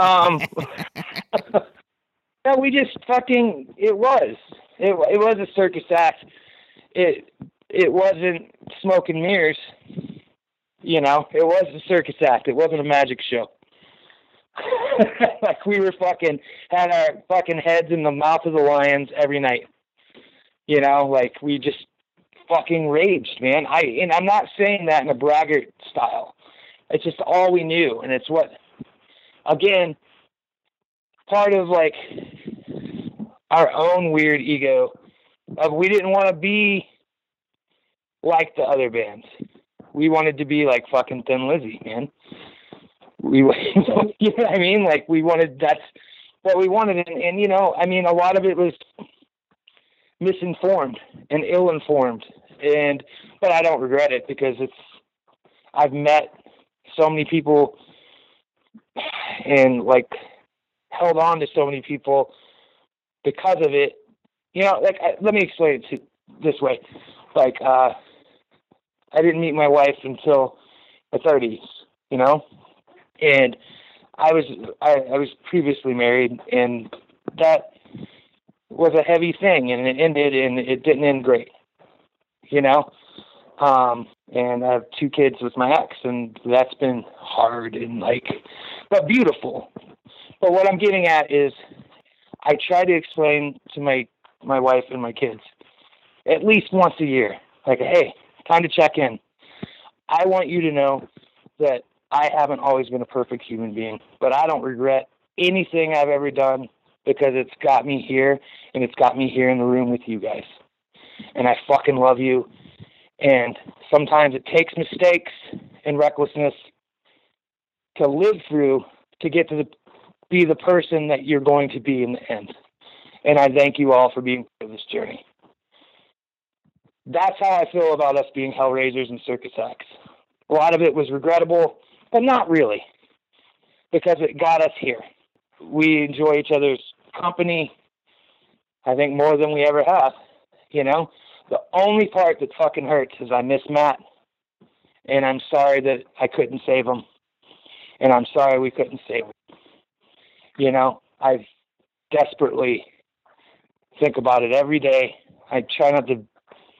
No, we just fucking, it was a circus act. It wasn't smoke and mirrors. You know, it was a circus act. It wasn't a magic show. Like we were fucking, had our fucking heads in the mouth of the lions every night. You know, like we just fucking raged, man. And I'm not saying that in a braggart style. It's just all we knew. And it's what, again, part of like our own weird ego of we didn't want to be like the other bands. We wanted to be like fucking Thin Lizzy, man. You know what I mean? Like that's what we wanted. And, you know, I mean, a lot of it was misinformed and ill-informed. But I don't regret it because I've met so many people and like held on to so many people because of it. You know, like, let me explain it this way. Like, I didn't meet my wife until my 30s, you know, and I was previously married, and that was a heavy thing, and it ended, and it didn't end great, you know. And I have 2 kids with my ex, and that's been hard and like, but beautiful. But what I'm getting at is I try to explain to my wife and my kids at least once a year, like, hey, time to check in. I want you to know that I haven't always been a perfect human being, but I don't regret anything I've ever done because it's got me here, and it's got me here in the room with you guys. And I fucking love you. And sometimes it takes mistakes and recklessness to live through to get to be the person that you're going to be in the end. And I thank you all for being part of this journey. That's how I feel about us being Hellraisers and circus acts. A lot of it was regrettable, but not really, because it got us here. We enjoy each other's company, I think, more than we ever have, you know? The only part that fucking hurts is I miss Matt, and I'm sorry that I couldn't save him, and I'm sorry we couldn't save him. You know, I desperately think about it every day. I try not to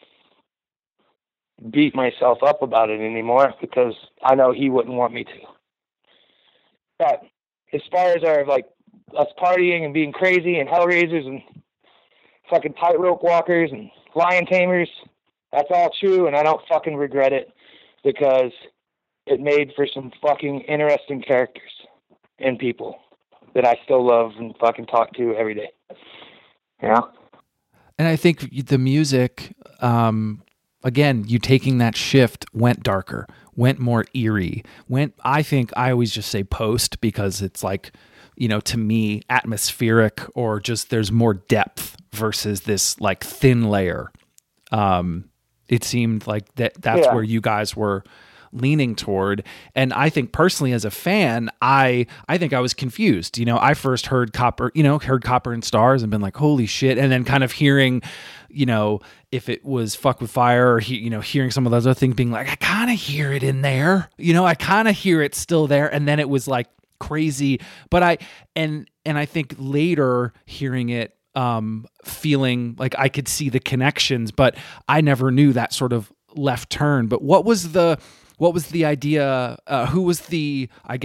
beat myself up about it anymore because I know he wouldn't want me to. But as far as our, like, us partying and being crazy and Hellraisers and fucking tightrope walkers and lion tamers, That's all true, and I don't fucking regret it because it made for some fucking interesting characters and people that I still love and fucking talk to every day. Yeah. And I think the music, again, you taking that shift went darker, went more eerie, I think I always just say post because it's like, you know, to me, atmospheric or just there's more depth versus this like thin layer. It seemed like that's where you guys were leaning toward. And I think personally as a fan, I think I was confused. You know, I first heard Copper and Stars and been like, holy shit. And then kind of hearing, you know, if it was Fuck with Fire or, hearing some of those other things being like, I kind of hear it in there, you know, I kind of hear it still there. And then it was like crazy. But I think later hearing it, feeling like I could see the connections, but I never knew that sort of left turn. But what was the idea? Who was the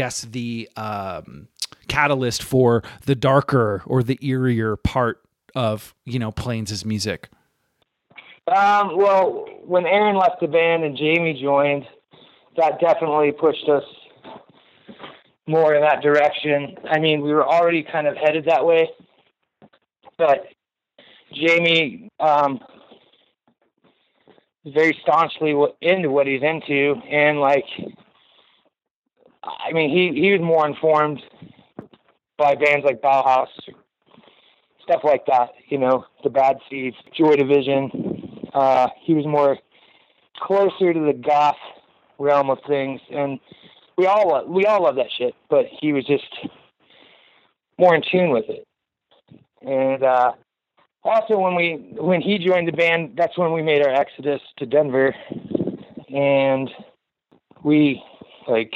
catalyst for the darker or the eerier part of, you know, Plains' music? Well, when Aaron left the band and Jamie joined, that definitely pushed us more in that direction. I mean, we were already kind of headed that way, but Jamie very staunchly into what he's into, and like, I mean, he was more informed by bands like Bauhaus, stuff like that, you know, the Bad Seeds, Joy Division. He was more closer to the goth realm of things, and we all love that shit, but he was just more in tune with it. And also, when he joined the band, that's when we made our exodus to Denver, and we, like,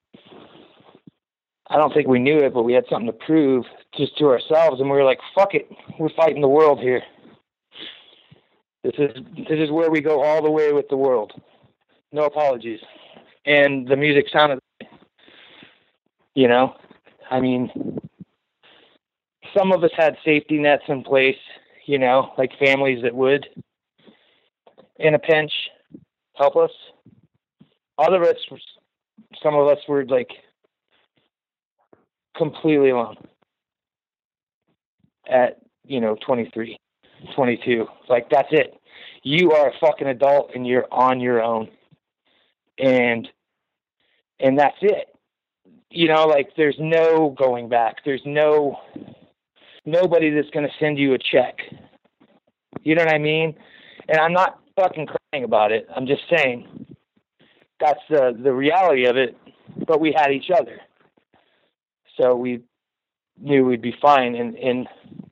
I don't think we knew it, but we had something to prove just to ourselves, and we were like, fuck it, we're fighting the world here. This is where we go all the way with the world. No apologies. And the music sounded, you know, I mean, some of us had safety nets in place, you know, like families that would, in a pinch, help us. Some of us were like completely alone at, you know, 23, 22. Like, that's it. You are a fucking adult and you're on your own. And that's it. You know, like, there's no going back. There's nobody that's going to send you a check. You know what I mean? And I'm not fucking crying about it. I'm just saying that's the reality of it. But we had each other. So we knew we'd be fine. And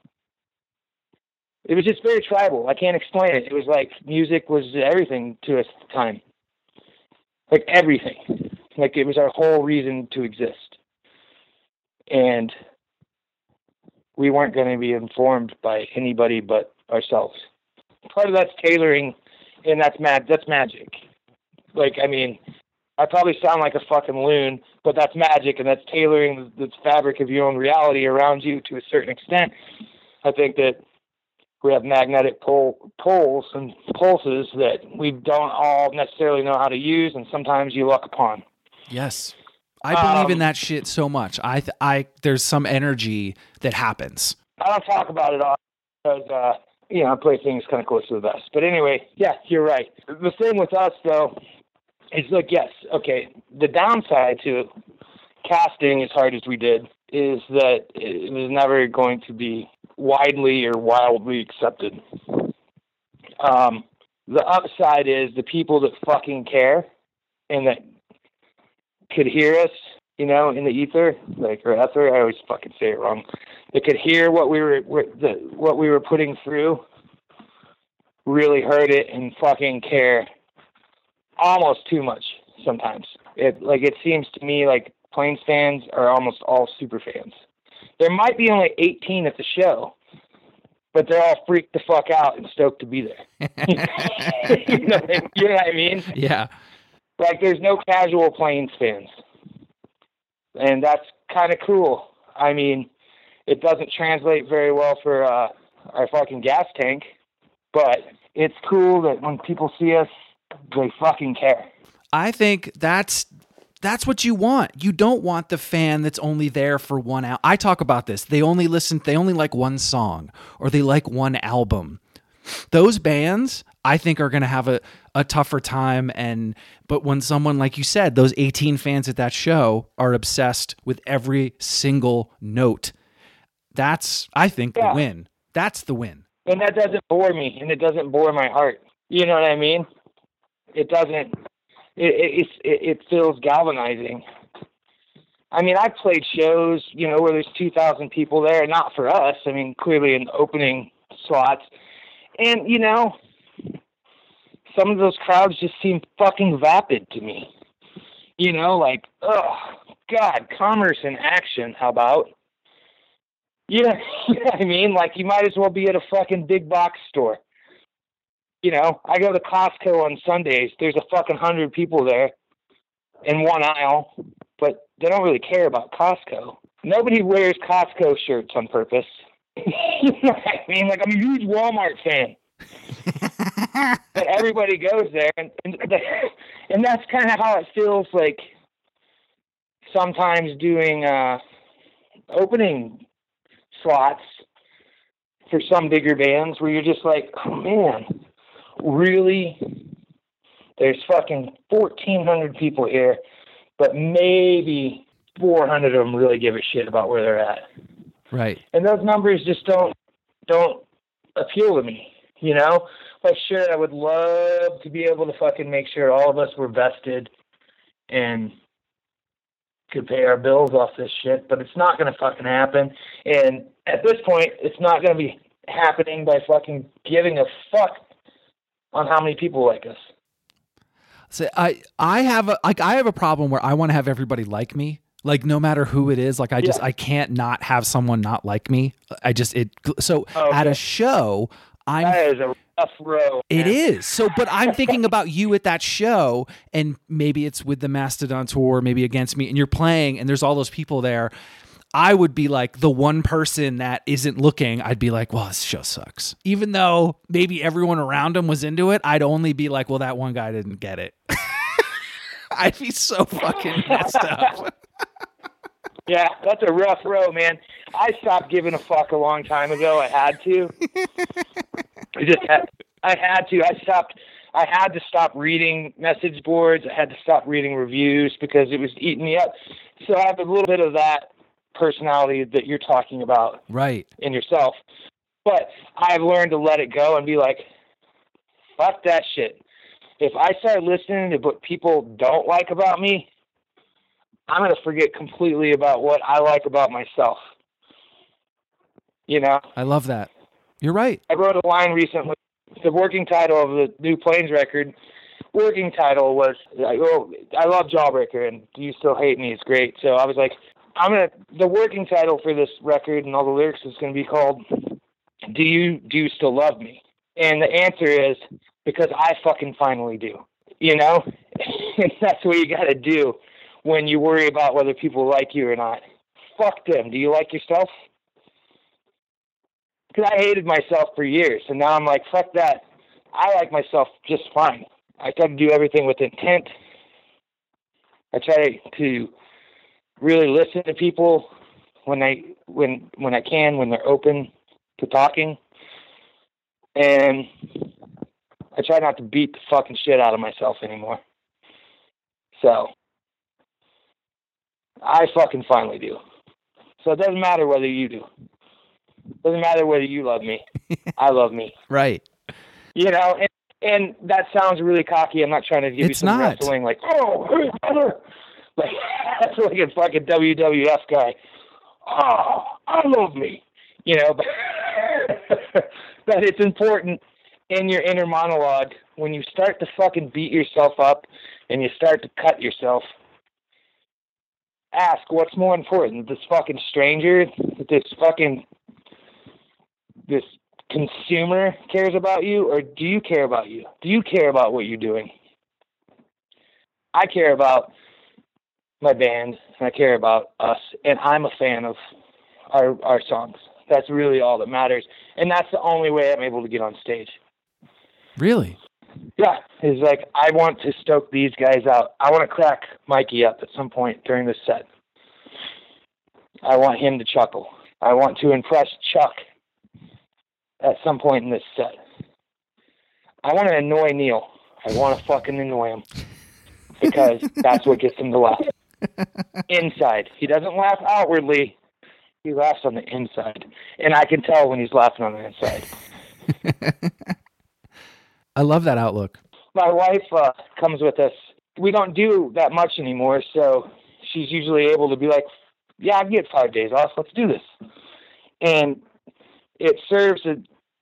it was just very tribal. I can't explain it. It was like music was everything to us at the time. Like, everything. Like, it was our whole reason to exist. And we weren't going to be informed by anybody but ourselves. Part of that's tailoring, and that's magic. Like, I mean, I probably sound like a fucking loon, but that's magic, and that's tailoring the fabric of your own reality around you to a certain extent. I think that we have magnetic poles and pulses that we don't all necessarily know how to use, and sometimes you luck upon. Yes. I believe in that shit so much. There's some energy that happens. I don't talk about it all because, you know, I play things kind of close to the vest. But anyway, yeah, you're right. The thing with us, though, is like, yes, okay, the downside to casting as hard as we did is that it was never going to be widely or wildly accepted. The upside is the people that fucking care and that could hear us, you know, in the ether, like, or ether, I always fucking say it wrong. They could hear what we were putting through, really heard it and fucking care almost too much sometimes. It seems to me like Plains fans are almost all super fans. There might be only 18 at the show, but they're all freaked the fuck out and stoked to be there. You know what I mean? Yeah. Like, there's no casual Plains fans. And that's kind of cool. I mean, it doesn't translate very well for our fucking gas tank, but it's cool that when people see us, they fucking care. I think that's what you want. You don't want the fan that's only there for 1 hour. I talk about this. They only like one song, or they like one album. Those bands, I think, are going to have a tougher time. But when someone, like you said, those 18 fans at that show are obsessed with every single note, that's, I think, the win. That's the win. And that doesn't bore me, and it doesn't bore my heart. You know what I mean? It doesn't. It feels galvanizing. I mean, I've played shows, where there's 2,000 people there, not for us. I mean, clearly in opening slots. And, some of those crowds just seem fucking vapid to me. Like, oh, God, commerce in action, how about? You know what I mean? Like, you might as well be at a fucking big box store. I go to Costco on Sundays. There's a fucking 100 people there in one aisle, but they don't really care about Costco. Nobody wears Costco shirts on purpose. You know what I mean? Like, I'm a huge Walmart fan. But everybody goes there, and that's kind of how it feels like sometimes doing opening slots for some bigger bands where you're just like, oh, man, really? There's fucking 1,400 people here, but maybe 400 of them really give a shit about where they're at. Right. And those numbers just don't appeal to me, But sure, I would love to be able to fucking make sure all of us were vested and could pay our bills off this shit, but it's not going to fucking happen. And at this point, it's not going to be happening by fucking giving a fuck on how many people like us. So I have a problem where I want to have everybody like me. Like, no matter who it is, like I can't not have someone not like me. At a show, that is a rough row. It is. So, but I'm thinking about you at that show, and maybe it's with the Mastodon tour, maybe against me, and you're playing, and there's all those people there. I would be like the one person that isn't looking. I'd be like, well, this show sucks. Even though maybe everyone around him was into it, I'd only be like, well, that one guy didn't get it. I'd be so fucking messed up. Yeah, that's a rough row, man. I stopped giving a fuck a long time ago. I had to. I had to stop reading message boards. I had to stop reading reviews because it was eating me up. So I have a little bit of that personality that you're talking about, right, in yourself. But I've learned to let it go and be like, fuck that shit. If I start listening to what people don't like about me, I'm going to forget completely about what I like about myself. I love that. You're right. I wrote a line recently. The working title of the new Plains record, working title was, I love Jawbreaker, and Do You Still Hate Me is great. So I was like, the working title for this record and all the lyrics is going to be called, Do You Still Love Me? And the answer is, because I fucking finally do. And that's what you got to do when you worry about whether people like you or not. Fuck them. Do you like yourself? Because I hated myself for years, and now I'm like, fuck that. I like myself just fine. I try to do everything with intent. I try to really listen to people when I can, when they're open to talking. And I try not to beat the fucking shit out of myself anymore. So I fucking finally do. So it doesn't matter whether you do. It doesn't matter whether you love me. I love me. Right. And that sounds really cocky. I'm not trying to give you some wrestling like, oh, hey, brother. Like, that's like a fucking WWF guy. Oh, I love me. But it's important in your inner monologue when you start to fucking beat yourself up and you start to cut yourself. Ask what's more important, this fucking stranger, this consumer cares about you, or do you care about you? Do you care about what you're doing? I care about my band, and I care about us, and I'm a fan of our songs. That's really all that matters, and that's the only way I'm able to get on stage. Really? Yeah. He's like, I want to stoke these guys out. I want to crack Mikey up at some point during this set. I want him to chuckle. I want to impress Chuck at some point in this set. I want to annoy Neil. I want to fucking annoy him. Because that's what gets him to laugh. Inside. He doesn't laugh outwardly. He laughs on the inside. And I can tell when he's laughing on the inside. I love that outlook. My wife comes with us. We don't do that much anymore, so she's usually able to be like, yeah, I get 5 days off. Let's do this. And it serves a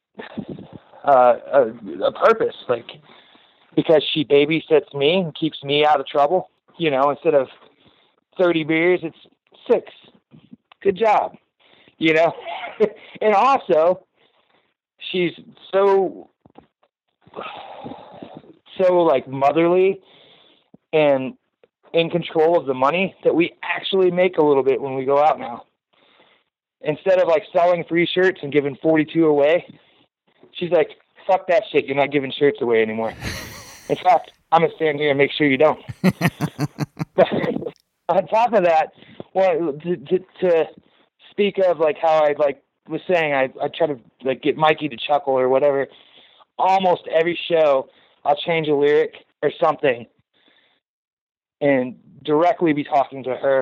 purpose, like, because she babysits me and keeps me out of trouble. You know, instead of 30 beers, it's 6. Good job. You know? And also, she's so like motherly and in control of the money that we actually make a little bit when we go out now. Instead of like selling 3 shirts and giving 42 away, she's like, fuck that shit. You're not giving shirts away anymore. In fact, I'm going to stand here and make sure you don't. But on top of that, well, to speak of like how I like was saying, I try to like get Mikey to chuckle or whatever. Almost every show, I'll change a lyric or something and directly be talking to her.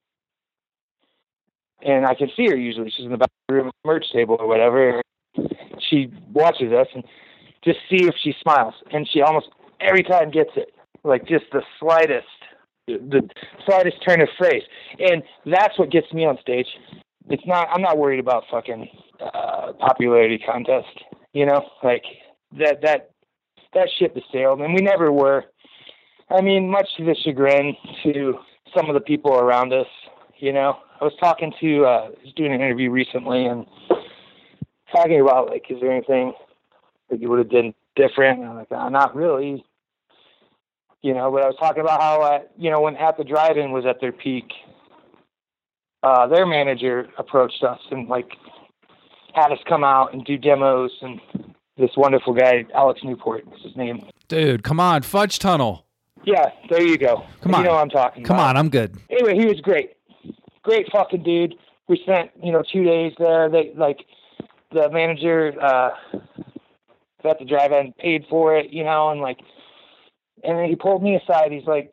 And I can see her usually. She's in the back room, merch table or whatever. She watches us and just see if she smiles. And she almost every time gets it. Like just the slightest turn of phrase. And that's what gets me on stage. I'm not worried about fucking popularity contest. You know, like that ship has sailed, and we never were. I mean, much to the chagrin to some of the people around us. You know, I was talking to, I was doing an interview recently and talking about like, is there anything that you would have done different? And I'm like, not really. You know, but I was talking about how, you know, when At the Drive-In was at their peak, their manager approached us and like had us come out and do demos, and this wonderful guy, Alex Newport is his name. Dude, come on, Fudge Tunnel. Yeah, there you go. Come on. You know what I'm talking about. Come on, I'm good. Anyway, he was great. Great fucking dude. We spent, 2 days there. They like the manager at the drive-in paid for it, and like, and then he pulled me aside. He's like,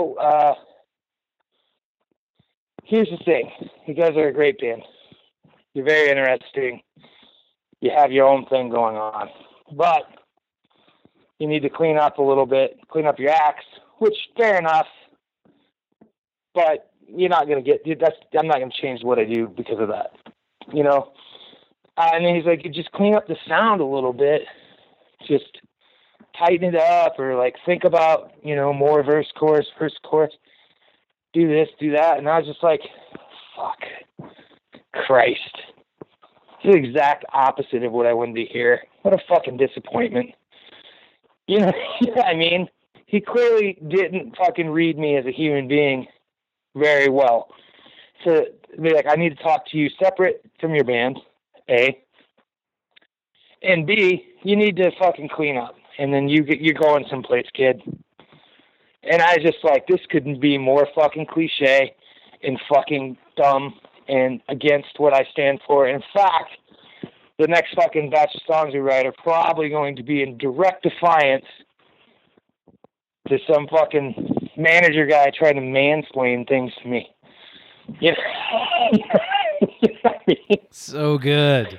here's the thing. You guys are a great band. You're very interesting. You have your own thing going on, but you need to clean up a little bit, clean up your acts, which fair enough, but you're not going to get, I'm not going to change what I do because of that, and then he's like, you just clean up the sound a little bit, just tighten it up, or like think about, more verse, chorus, do this, do that. And I was just like, fuck, Christ. It's the exact opposite of what I wanted to hear. What a fucking disappointment. You know what I mean? He clearly didn't fucking read me as a human being very well. So be like, I need to talk to you separate from your band, A. And B, you need to fucking clean up. And then you're going someplace, kid. And I just like, this couldn't be more fucking cliche and fucking dumb and against what I stand for. In fact, the next fucking batch of songs we write are probably going to be in direct defiance to some fucking manager guy trying to mansplain things to me. You know what I mean? So good.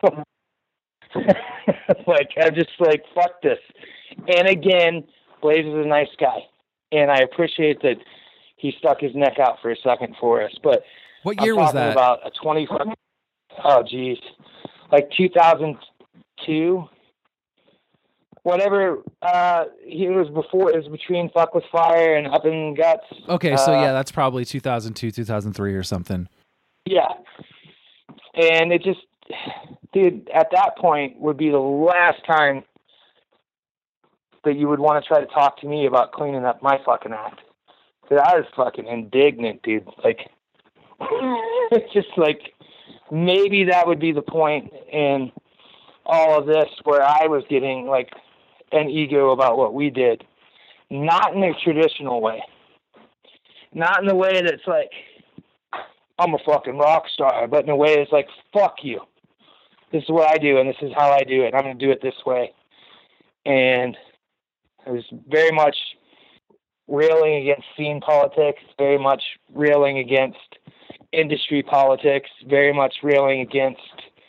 Like, I'm just like, fuck this. And again, Blaze is a nice guy. And I appreciate that he stuck his neck out for a second for us. But what year was that? About a 20. Oh, geez, like 2002, whatever. It was before. It was between Fuck with Fire and Up in Guts. Okay, so yeah, that's probably 2002, 2003 or something. Yeah, and it just, dude, at that point would be the last time that you would want to try to talk to me about cleaning up my fucking act. Because I was fucking indignant, dude. Like, it's just like, maybe that would be the point in all of this where I was getting, like, and ego about what we did. Not in a traditional way. Not in the way that's like, I'm a fucking rock star, but in a way that's like, fuck you. This is what I do, and this is how I do it. I'm going to do it this way. And I was very much railing against scene politics, very much railing against industry politics, very much railing against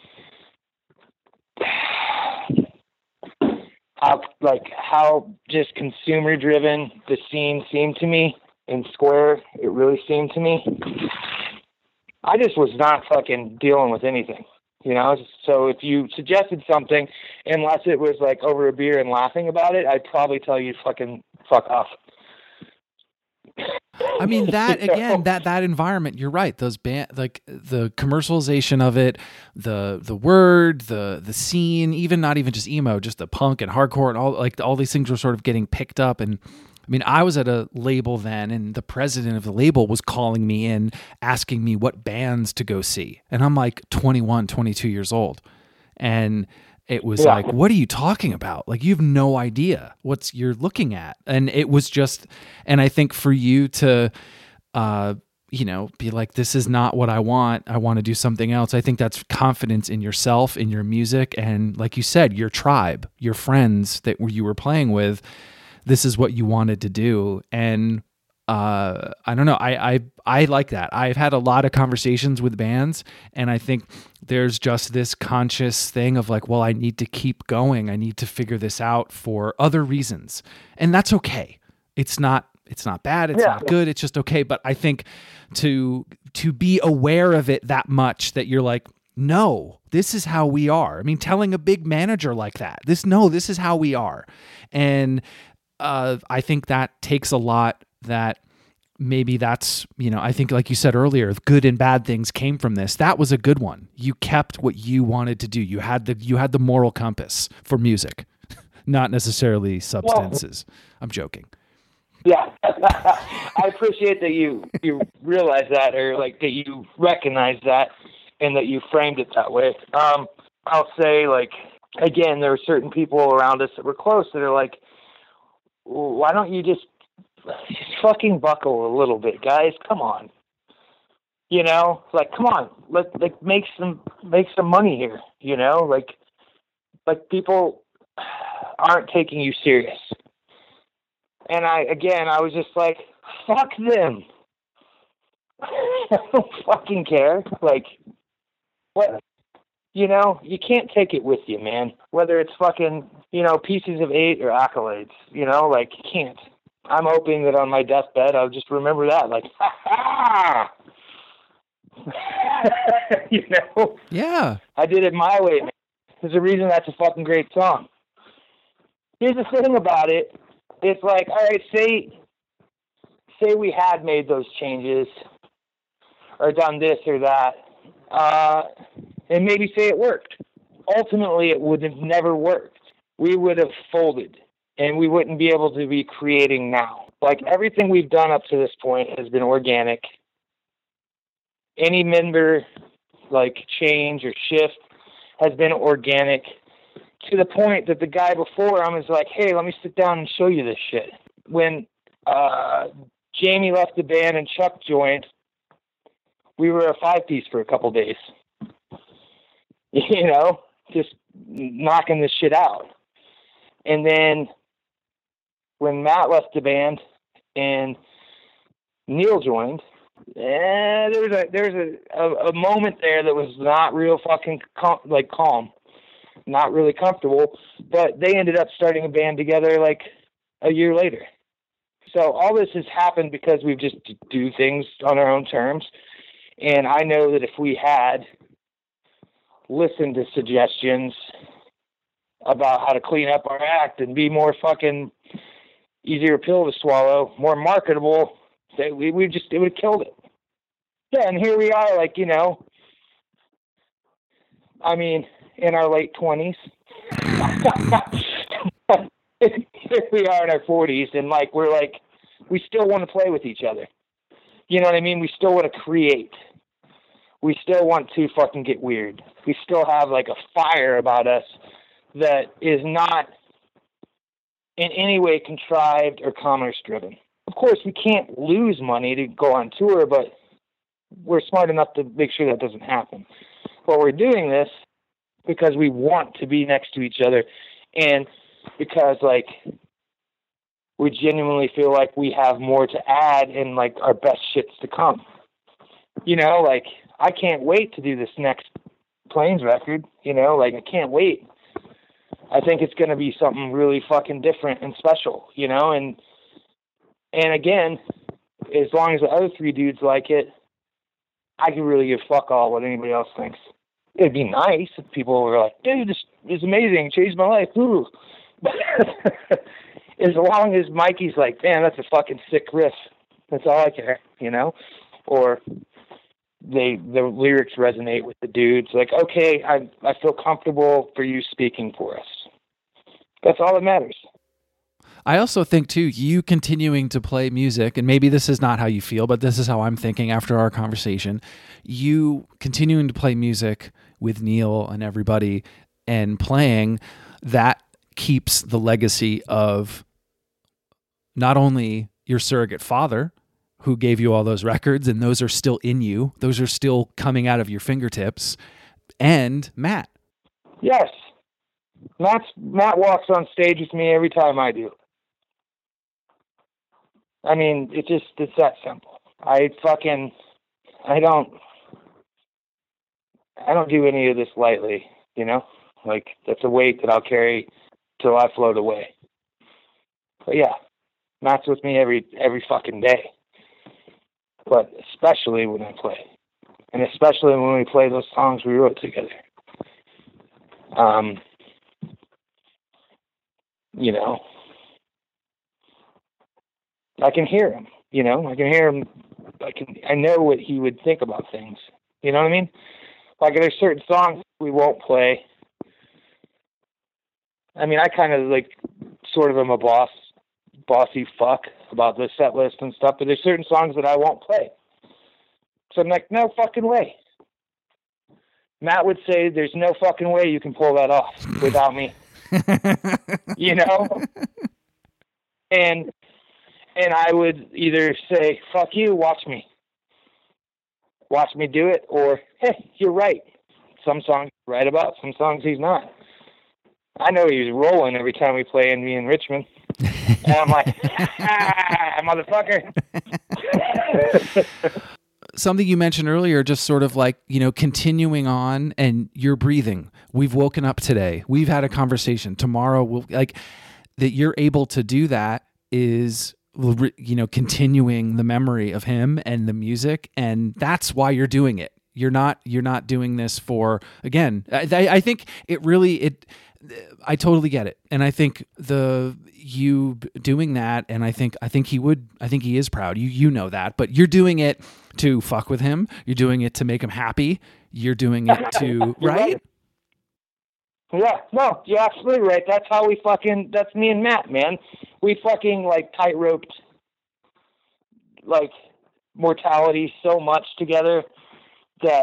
how just consumer driven the scene seemed to me in Square. It really seemed to me. I just was not fucking dealing with anything, you know? So if you suggested something, unless it was like over a beer and laughing about it, I'd probably tell you fucking fuck off. I mean, that again, that environment, you're right. Those like the commercialization of it, the word, the scene, even not even just emo, just the punk and hardcore and all these things were sort of getting picked up. And I mean, I was at a label then, and the president of the label was calling me in, asking me what bands to go see. And I'm like 21, 22 years old. And it was like, what are you talking about? Like, you have no idea what you're looking at. And it was just, and I think for you to, be like, this is not what I want. I want to do something else. I think that's confidence in yourself, in your music. And like you said, your tribe, your friends that you were playing with, this is what you wanted to do. And I don't know. I like that. I've had a lot of conversations with bands, and I think there's just this conscious thing of like, well, I need to keep going. I need to figure this out for other reasons. And that's okay. It's not bad. It's not good. It's just okay. But I think to be aware of it that much that you're like, no, this is how we are. I mean, telling a big manager like that, this is how we are. And I think that takes a lot. That maybe that's, I think like you said earlier, good and bad things came from this. That was a good one. You kept what you wanted to do. You had the moral compass for music, not necessarily substances. I'm joking. Yeah. I appreciate that you realize that, or like that you recognize that, and that you framed it that way. I'll say, like, again, there were certain people around us that were close that are like, why don't you just fucking buckle a little bit, guys? Come on. Like, come on, let's make some money here, like people aren't taking you serious. And I was just like, fuck them. I don't fucking care. Like, what? You can't take it with you, man. Whether it's fucking, pieces of 8 or accolades, like, you can't. I'm hoping that on my deathbed, I'll just remember that, like, ha ha! Yeah. I did it my way, man. There's a reason that's a fucking great song. Here's the thing about it. It's like, all right, say we had made those changes or done this or that, and maybe say it worked. Ultimately, it would have never worked. We would have folded, and we wouldn't be able to be creating now. Like, everything we've done up to this point has been organic. Any member, like, change or shift has been organic, to the point that the guy before him is like, hey, let me sit down and show you this shit. When Jamie left the band and Chuck joined, we were a 5-piece for a couple days. Just knocking this shit out. And then when Matt left the band and Neil joined, there was a moment there that was not real fucking calm, not really comfortable, but they ended up starting a band together like a year later. So all this has happened because we've just do things on our own terms. And I know that if we had listened to suggestions about how to clean up our act and be more fucking easier pill to swallow, more marketable, it would have killed it. Yeah, and here we are, like, I mean, in our late 20s. Here we are in our 40s, and like we still want to play with each other. You know what I mean? We still want to create. We still want to fucking get weird. We still have like a fire about us that is not in any way contrived or commerce driven. Of course, we can't lose money to go on tour, but we're smart enough to make sure that doesn't happen. But we're doing this because we want to be next to each other, and because like we genuinely feel like we have more to add and like our best shit's to come. You know, like I can't wait to do this next Plains record, you know, like I can't wait. I think it's going to be something really fucking different and special, you know, and again, as long as the other three dudes like it, I can really give fuck all what anybody else thinks. It'd be nice if people were like, dude, this is amazing, it changed my life, ooh. But as long as Mikey's like, man, that's a fucking sick riff, that's all I care, you know, or the lyrics resonate with the dudes, like, okay, I feel comfortable for you speaking for us. That's all that matters. I also think, too, you continuing to play music, and maybe this is not how you feel, but this is how I'm thinking after our conversation, you continuing to play music with Neil and everybody and playing, that keeps the legacy of not only your surrogate father, who gave you all those records, and those are still in you, those are still coming out of your fingertips, and Matt. Yes. Matt walks on stage with me every time I do. I mean, it's that simple. I don't do any of this lightly, you know? Like, that's a weight that I'll carry till I float away. But yeah, Matt's with me every fucking day. But especially when I play. And especially when we play those songs we wrote together. You know, I can hear him, you know, I can hear him. I know what he would think about things. You know what I mean? Like there's certain songs we won't play. I mean, I kind of like sort of am a bossy fuck about the set list and stuff, but there's certain songs that I won't play. So I'm like, no fucking way. Matt would say, there's no fucking way you can pull that off without me. You know? And I would either say, fuck you, watch me. Watch me do it, or, hey, you're right. Some songs he's right about, some songs he's not. I know he was rolling every time we play in me in Richmond. And I'm like, motherfucker. Something you mentioned earlier, just sort of like, you know, continuing on and you're breathing. We've woken up today. We've had a conversation. Tomorrow, we'll like that you're able to do that is, you know, continuing the memory of him and the music. And that's why you're doing it. You're not doing this for, again, I think I totally get it. And I think you doing that, and I think he is proud. You know that, but you're doing it to fuck with him. You're doing it to make him happy. You're doing it to, right? Yeah, no, you're absolutely right. That's how that's me and Matt, man. We fucking like tight-roped like mortality so much together that,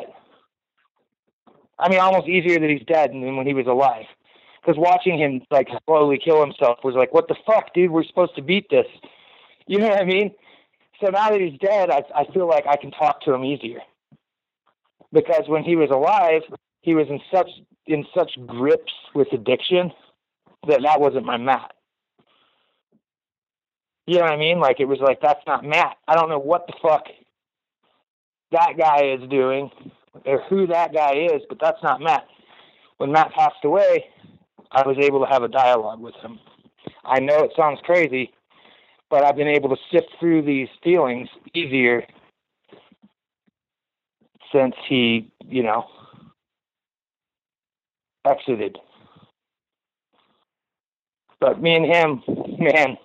I mean, almost easier that he's dead than when he was alive. Because watching him like slowly kill himself was like, what the fuck, dude? We're supposed to beat this. You know what I mean? So now that he's dead, I feel like I can talk to him easier. Because when he was alive, he was in such grips with addiction that wasn't my Matt. You know what I mean? Like, it was like, that's not Matt. I don't know what the fuck that guy is doing or who that guy is, but that's not Matt. When Matt passed away, I was able to have a dialogue with him. I know it sounds crazy, but I've been able to sift through these feelings easier since he, you know, exited. But me and him, man,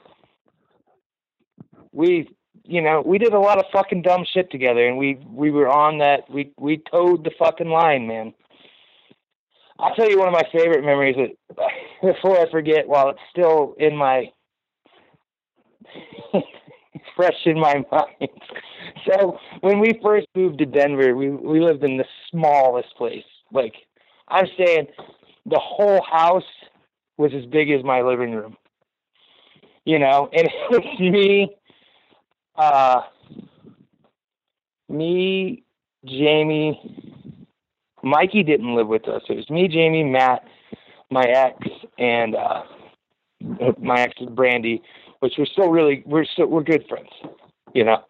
we did a lot of fucking dumb shit together, and we were on that, we towed the fucking line, man. I'll tell you one of my favorite memories that, before I forget, while it's still in my, fresh in my mind. So when we first moved to Denver, we lived in the smallest place. Like, I'm saying the whole house was as big as my living room. you know, and it was me, Jamie, Mikey didn't live with us. It was me, Jamie, Matt, my ex, and my ex is Brandy, which we're good friends, you know.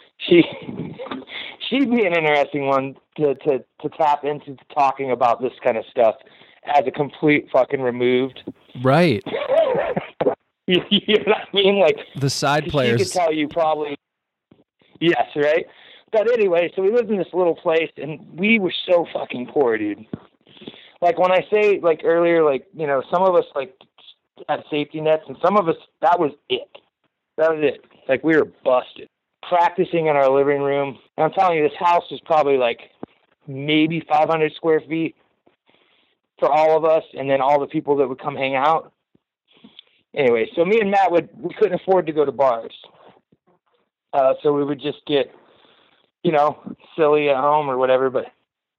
She'd be an interesting one to tap into talking about this kind of stuff as a complete fucking removed. Right. You know what I mean? Like the side players. She could tell you probably. Yes, right? But anyway, so we lived in this little place, and we were so fucking poor, dude. Like, when I say, like, earlier, like, you know, some of us, like, had safety nets, and some of us, that was it. That was it. Like, we were busted. Practicing in our living room. And I'm telling you, this house was probably, like, maybe 500 square feet for all of us, and then all the people that would come hang out. Anyway, so me and Matt we couldn't afford to go to bars. So we would just get, you know, silly at home or whatever, but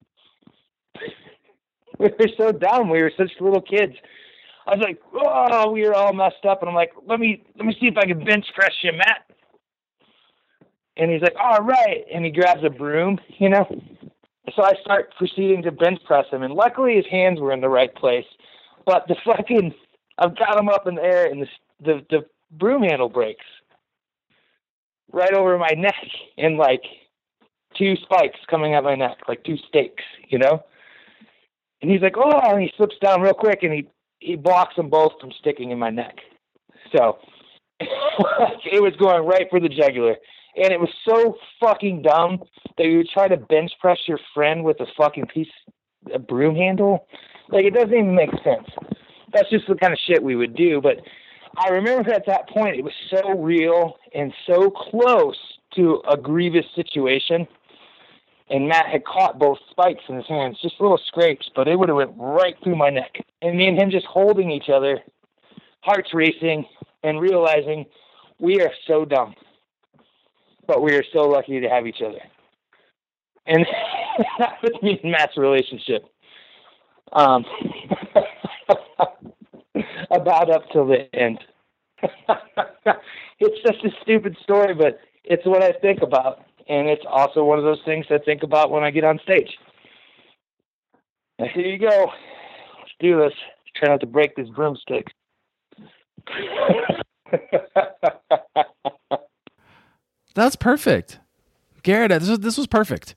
we were so dumb. We were such little kids. I was like, oh, we were all messed up. And I'm like, let me see if I can bench press you, Matt. And he's like, all right. And he grabs a broom, you know. So I start proceeding to bench press him. And luckily his hands were in the right place. But I've got him up in the air, and the broom handle breaks right over my neck, and like 2 spikes coming out my neck, like 2 stakes, you know? And he's like, oh, and he slips down real quick, and he blocks them both from sticking in my neck. So it was going right for the jugular. And it was so fucking dumb that you would try to bench press your friend with a broom handle. Like, it doesn't even make sense. That's just the kind of shit we would do. But I remember at that point, it was so real and so close to a grievous situation. And Matt had caught both spikes in his hands, just little scrapes, but it would have went right through my neck. And me and him just holding each other, hearts racing, and realizing we are so dumb, but we are so lucky to have each other. And that was me and Matt's relationship. About up till the end. It's such a stupid story, but it's what I think about. And it's also one of those things I think about when I get on stage. Here you go. Let's do this. Try not to break this broomstick. That's perfect. Garrett, this was perfect.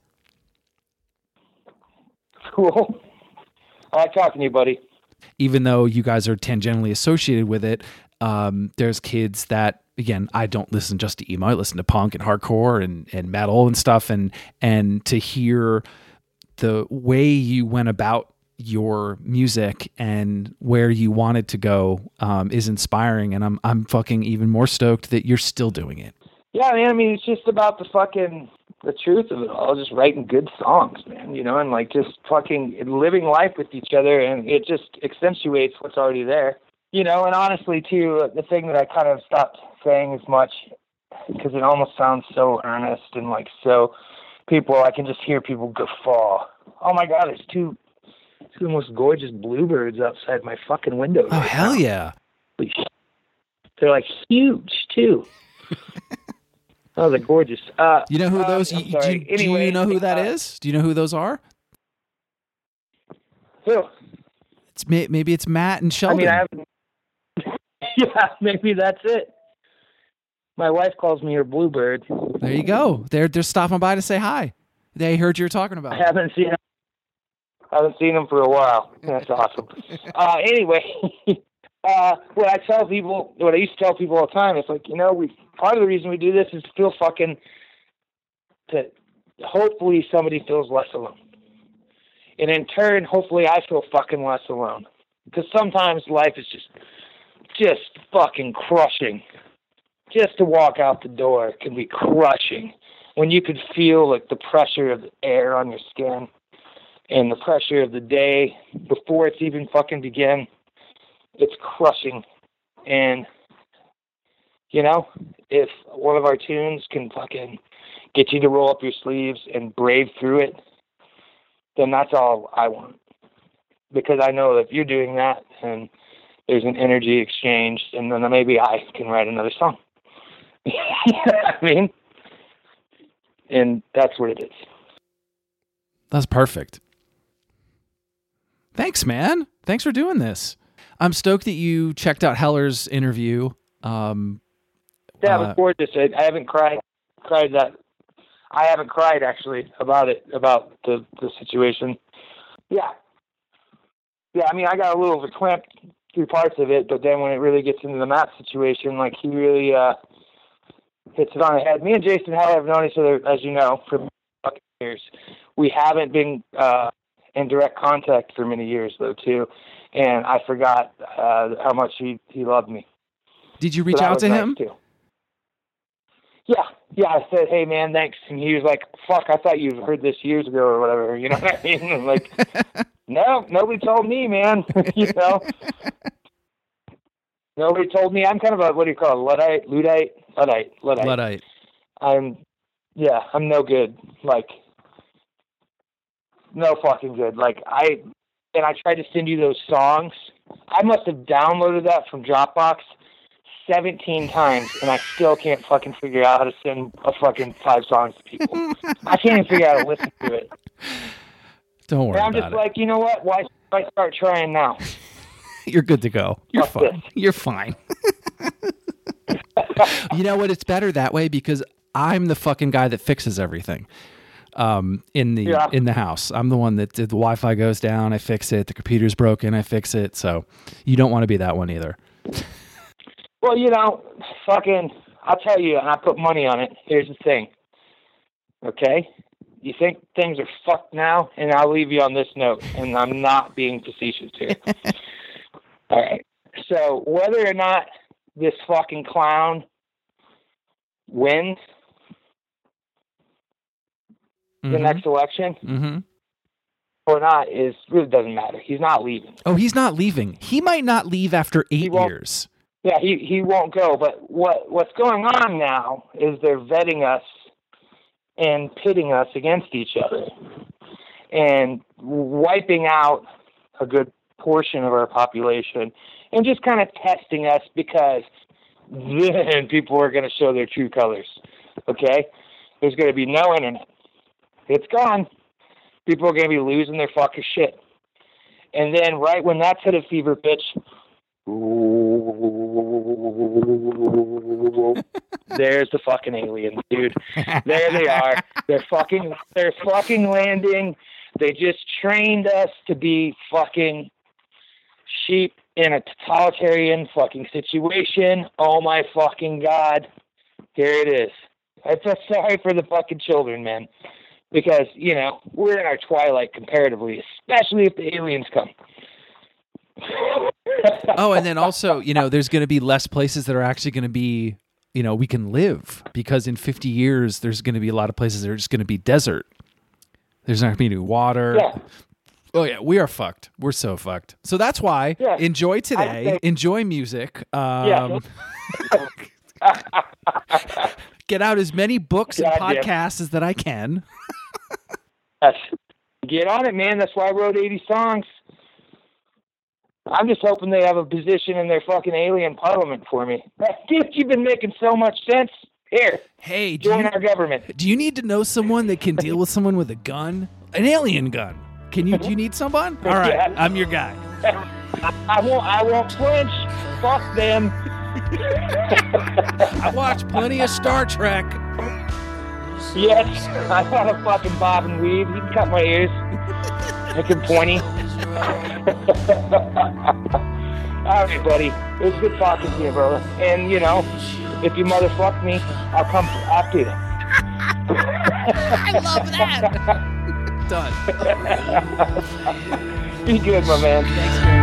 Cool. I like talking to you, buddy. Even though you guys are tangentially associated with it, there's kids that, again, I don't listen just to emo. I listen to punk and hardcore and metal and stuff. And to hear the way you went about your music and where you wanted to go is inspiring. And I'm fucking even more stoked that you're still doing it. Yeah, man. I mean, it's just about the truth of it all, just writing good songs, man, you know, and like just fucking living life with each other, and it just accentuates what's already there, you know. And honestly, too, the thing that I kind of stopped saying as much, because it almost sounds so earnest and like so I can just hear people guffaw. Oh my God, there's two most gorgeous bluebirds outside my fucking window. Oh, hell yeah. They're like huge too. Oh, they're gorgeous. You know who those? Do you know who that is? Do you know who those are? Who? Maybe it's Matt and Sheldon. I mean, yeah, maybe that's it. My wife calls me her bluebird. There you go. They're stopping by to say hi. They heard you were talking about. I haven't seen them for a while. That's awesome. Anyway. What I used to tell people all the time, it's like, you know, part of the reason we do this is to feel hopefully somebody feels less alone. And in turn, hopefully I feel fucking less alone. Because sometimes life is just fucking crushing. Just to walk out the door can be crushing. When you could feel like the pressure of the air on your skin and the pressure of the day before it's even fucking begun. It's crushing. And, you know, if one of our tunes can fucking get you to roll up your sleeves and brave through it, then that's all I want. Because I know that if you're doing that, then there's an energy exchange, and then maybe I can write another song. You know what I mean? And that's what it is. That's perfect. Thanks, man. Thanks for doing this. I'm stoked that you checked out Heller's interview. Yeah, I was bored this. I haven't cried that. I haven't cried actually about the situation. Yeah. I mean, I got a little verklempt through parts of it, but then when it really gets into the Matt situation, like he really hits it on the head. Me and Jason Heller have known each other, as you know, for fucking years. We haven't been in direct contact for many years, though, too. And I forgot how much he loved me. Did you reach out to him? Nice, too. Yeah. I said, hey, man, thanks. And he was like, fuck, I thought you heard this years ago or whatever. You know what I mean? I'm like, no, nobody told me, man. You know? Nobody told me. I'm kind of a, what do you call it, Luddite. I'm no good. Like, no fucking good. Like, I tried to send you those songs. I must have downloaded that from Dropbox 17 times, and I still can't fucking figure out how to send a fucking 5 songs to people. I can't even figure out how to listen to it. Don't worry about it. I'm just like, you know what? Why should I start trying now? You're good to go. You're Fuck fine. this. You're fine. You know what? It's better that way because I'm the fucking guy that fixes everything in the house. I'm the one that the Wi-Fi goes down, I fix it. The computer's broken, I fix it. So you don't want to be that one either. Well, you know, fucking, I'll tell you, and I put money on it. Here's the thing. Okay? You think things are fucked now? And I'll leave you on this note, and I'm not being facetious here. All right. So whether or not this fucking clown wins the next election or not really doesn't matter. He's not leaving. Oh, he's not leaving. He might not leave after 8 years. Yeah, he won't go. But what's going on now is they're vetting us and pitting us against each other and wiping out a good portion of our population and just kind of testing us because then people are going to show their true colors. Okay? There's going to be no internet. It's gone. People are going to be losing their fucking shit. And then right when that's hit a fever pitch, there's the fucking aliens, dude. There they are. They're fucking landing. They just trained us to be fucking sheep in a totalitarian fucking situation. Oh my fucking God. Here it is. I feel sorry for the fucking children, man. Because, you know, we're in our twilight comparatively, especially if the aliens come. Oh, and then also, you know, there's going to be less places that are actually going to be, you know, we can live because in 50 years, there's going to be a lot of places that are just going to be desert. There's not going to be any water. Yeah. Oh, yeah, we are fucked. We're so fucked. So that's why enjoy today. Enjoy music. Get out as many books and podcasts as that I can. Get on it, man. That's why I wrote 80 songs. I'm just hoping they have a position in their fucking alien parliament for me. Dude, you've been making so much sense. Here. Hey, join our government. Do you need to know someone that can deal with someone with a gun? An alien gun. Do you need someone? All right, yeah. I'm your guy. I won't flinch. Fuck them. I watch plenty of Star Trek. Yes, I want to fucking bob and weave. You can cut my ears. Make them pointy. All right, buddy. It was good talking to you, brother. And, you know, if you motherfuck me, I'll come after you. I love that. Done. Be good, my man. Thanks, man.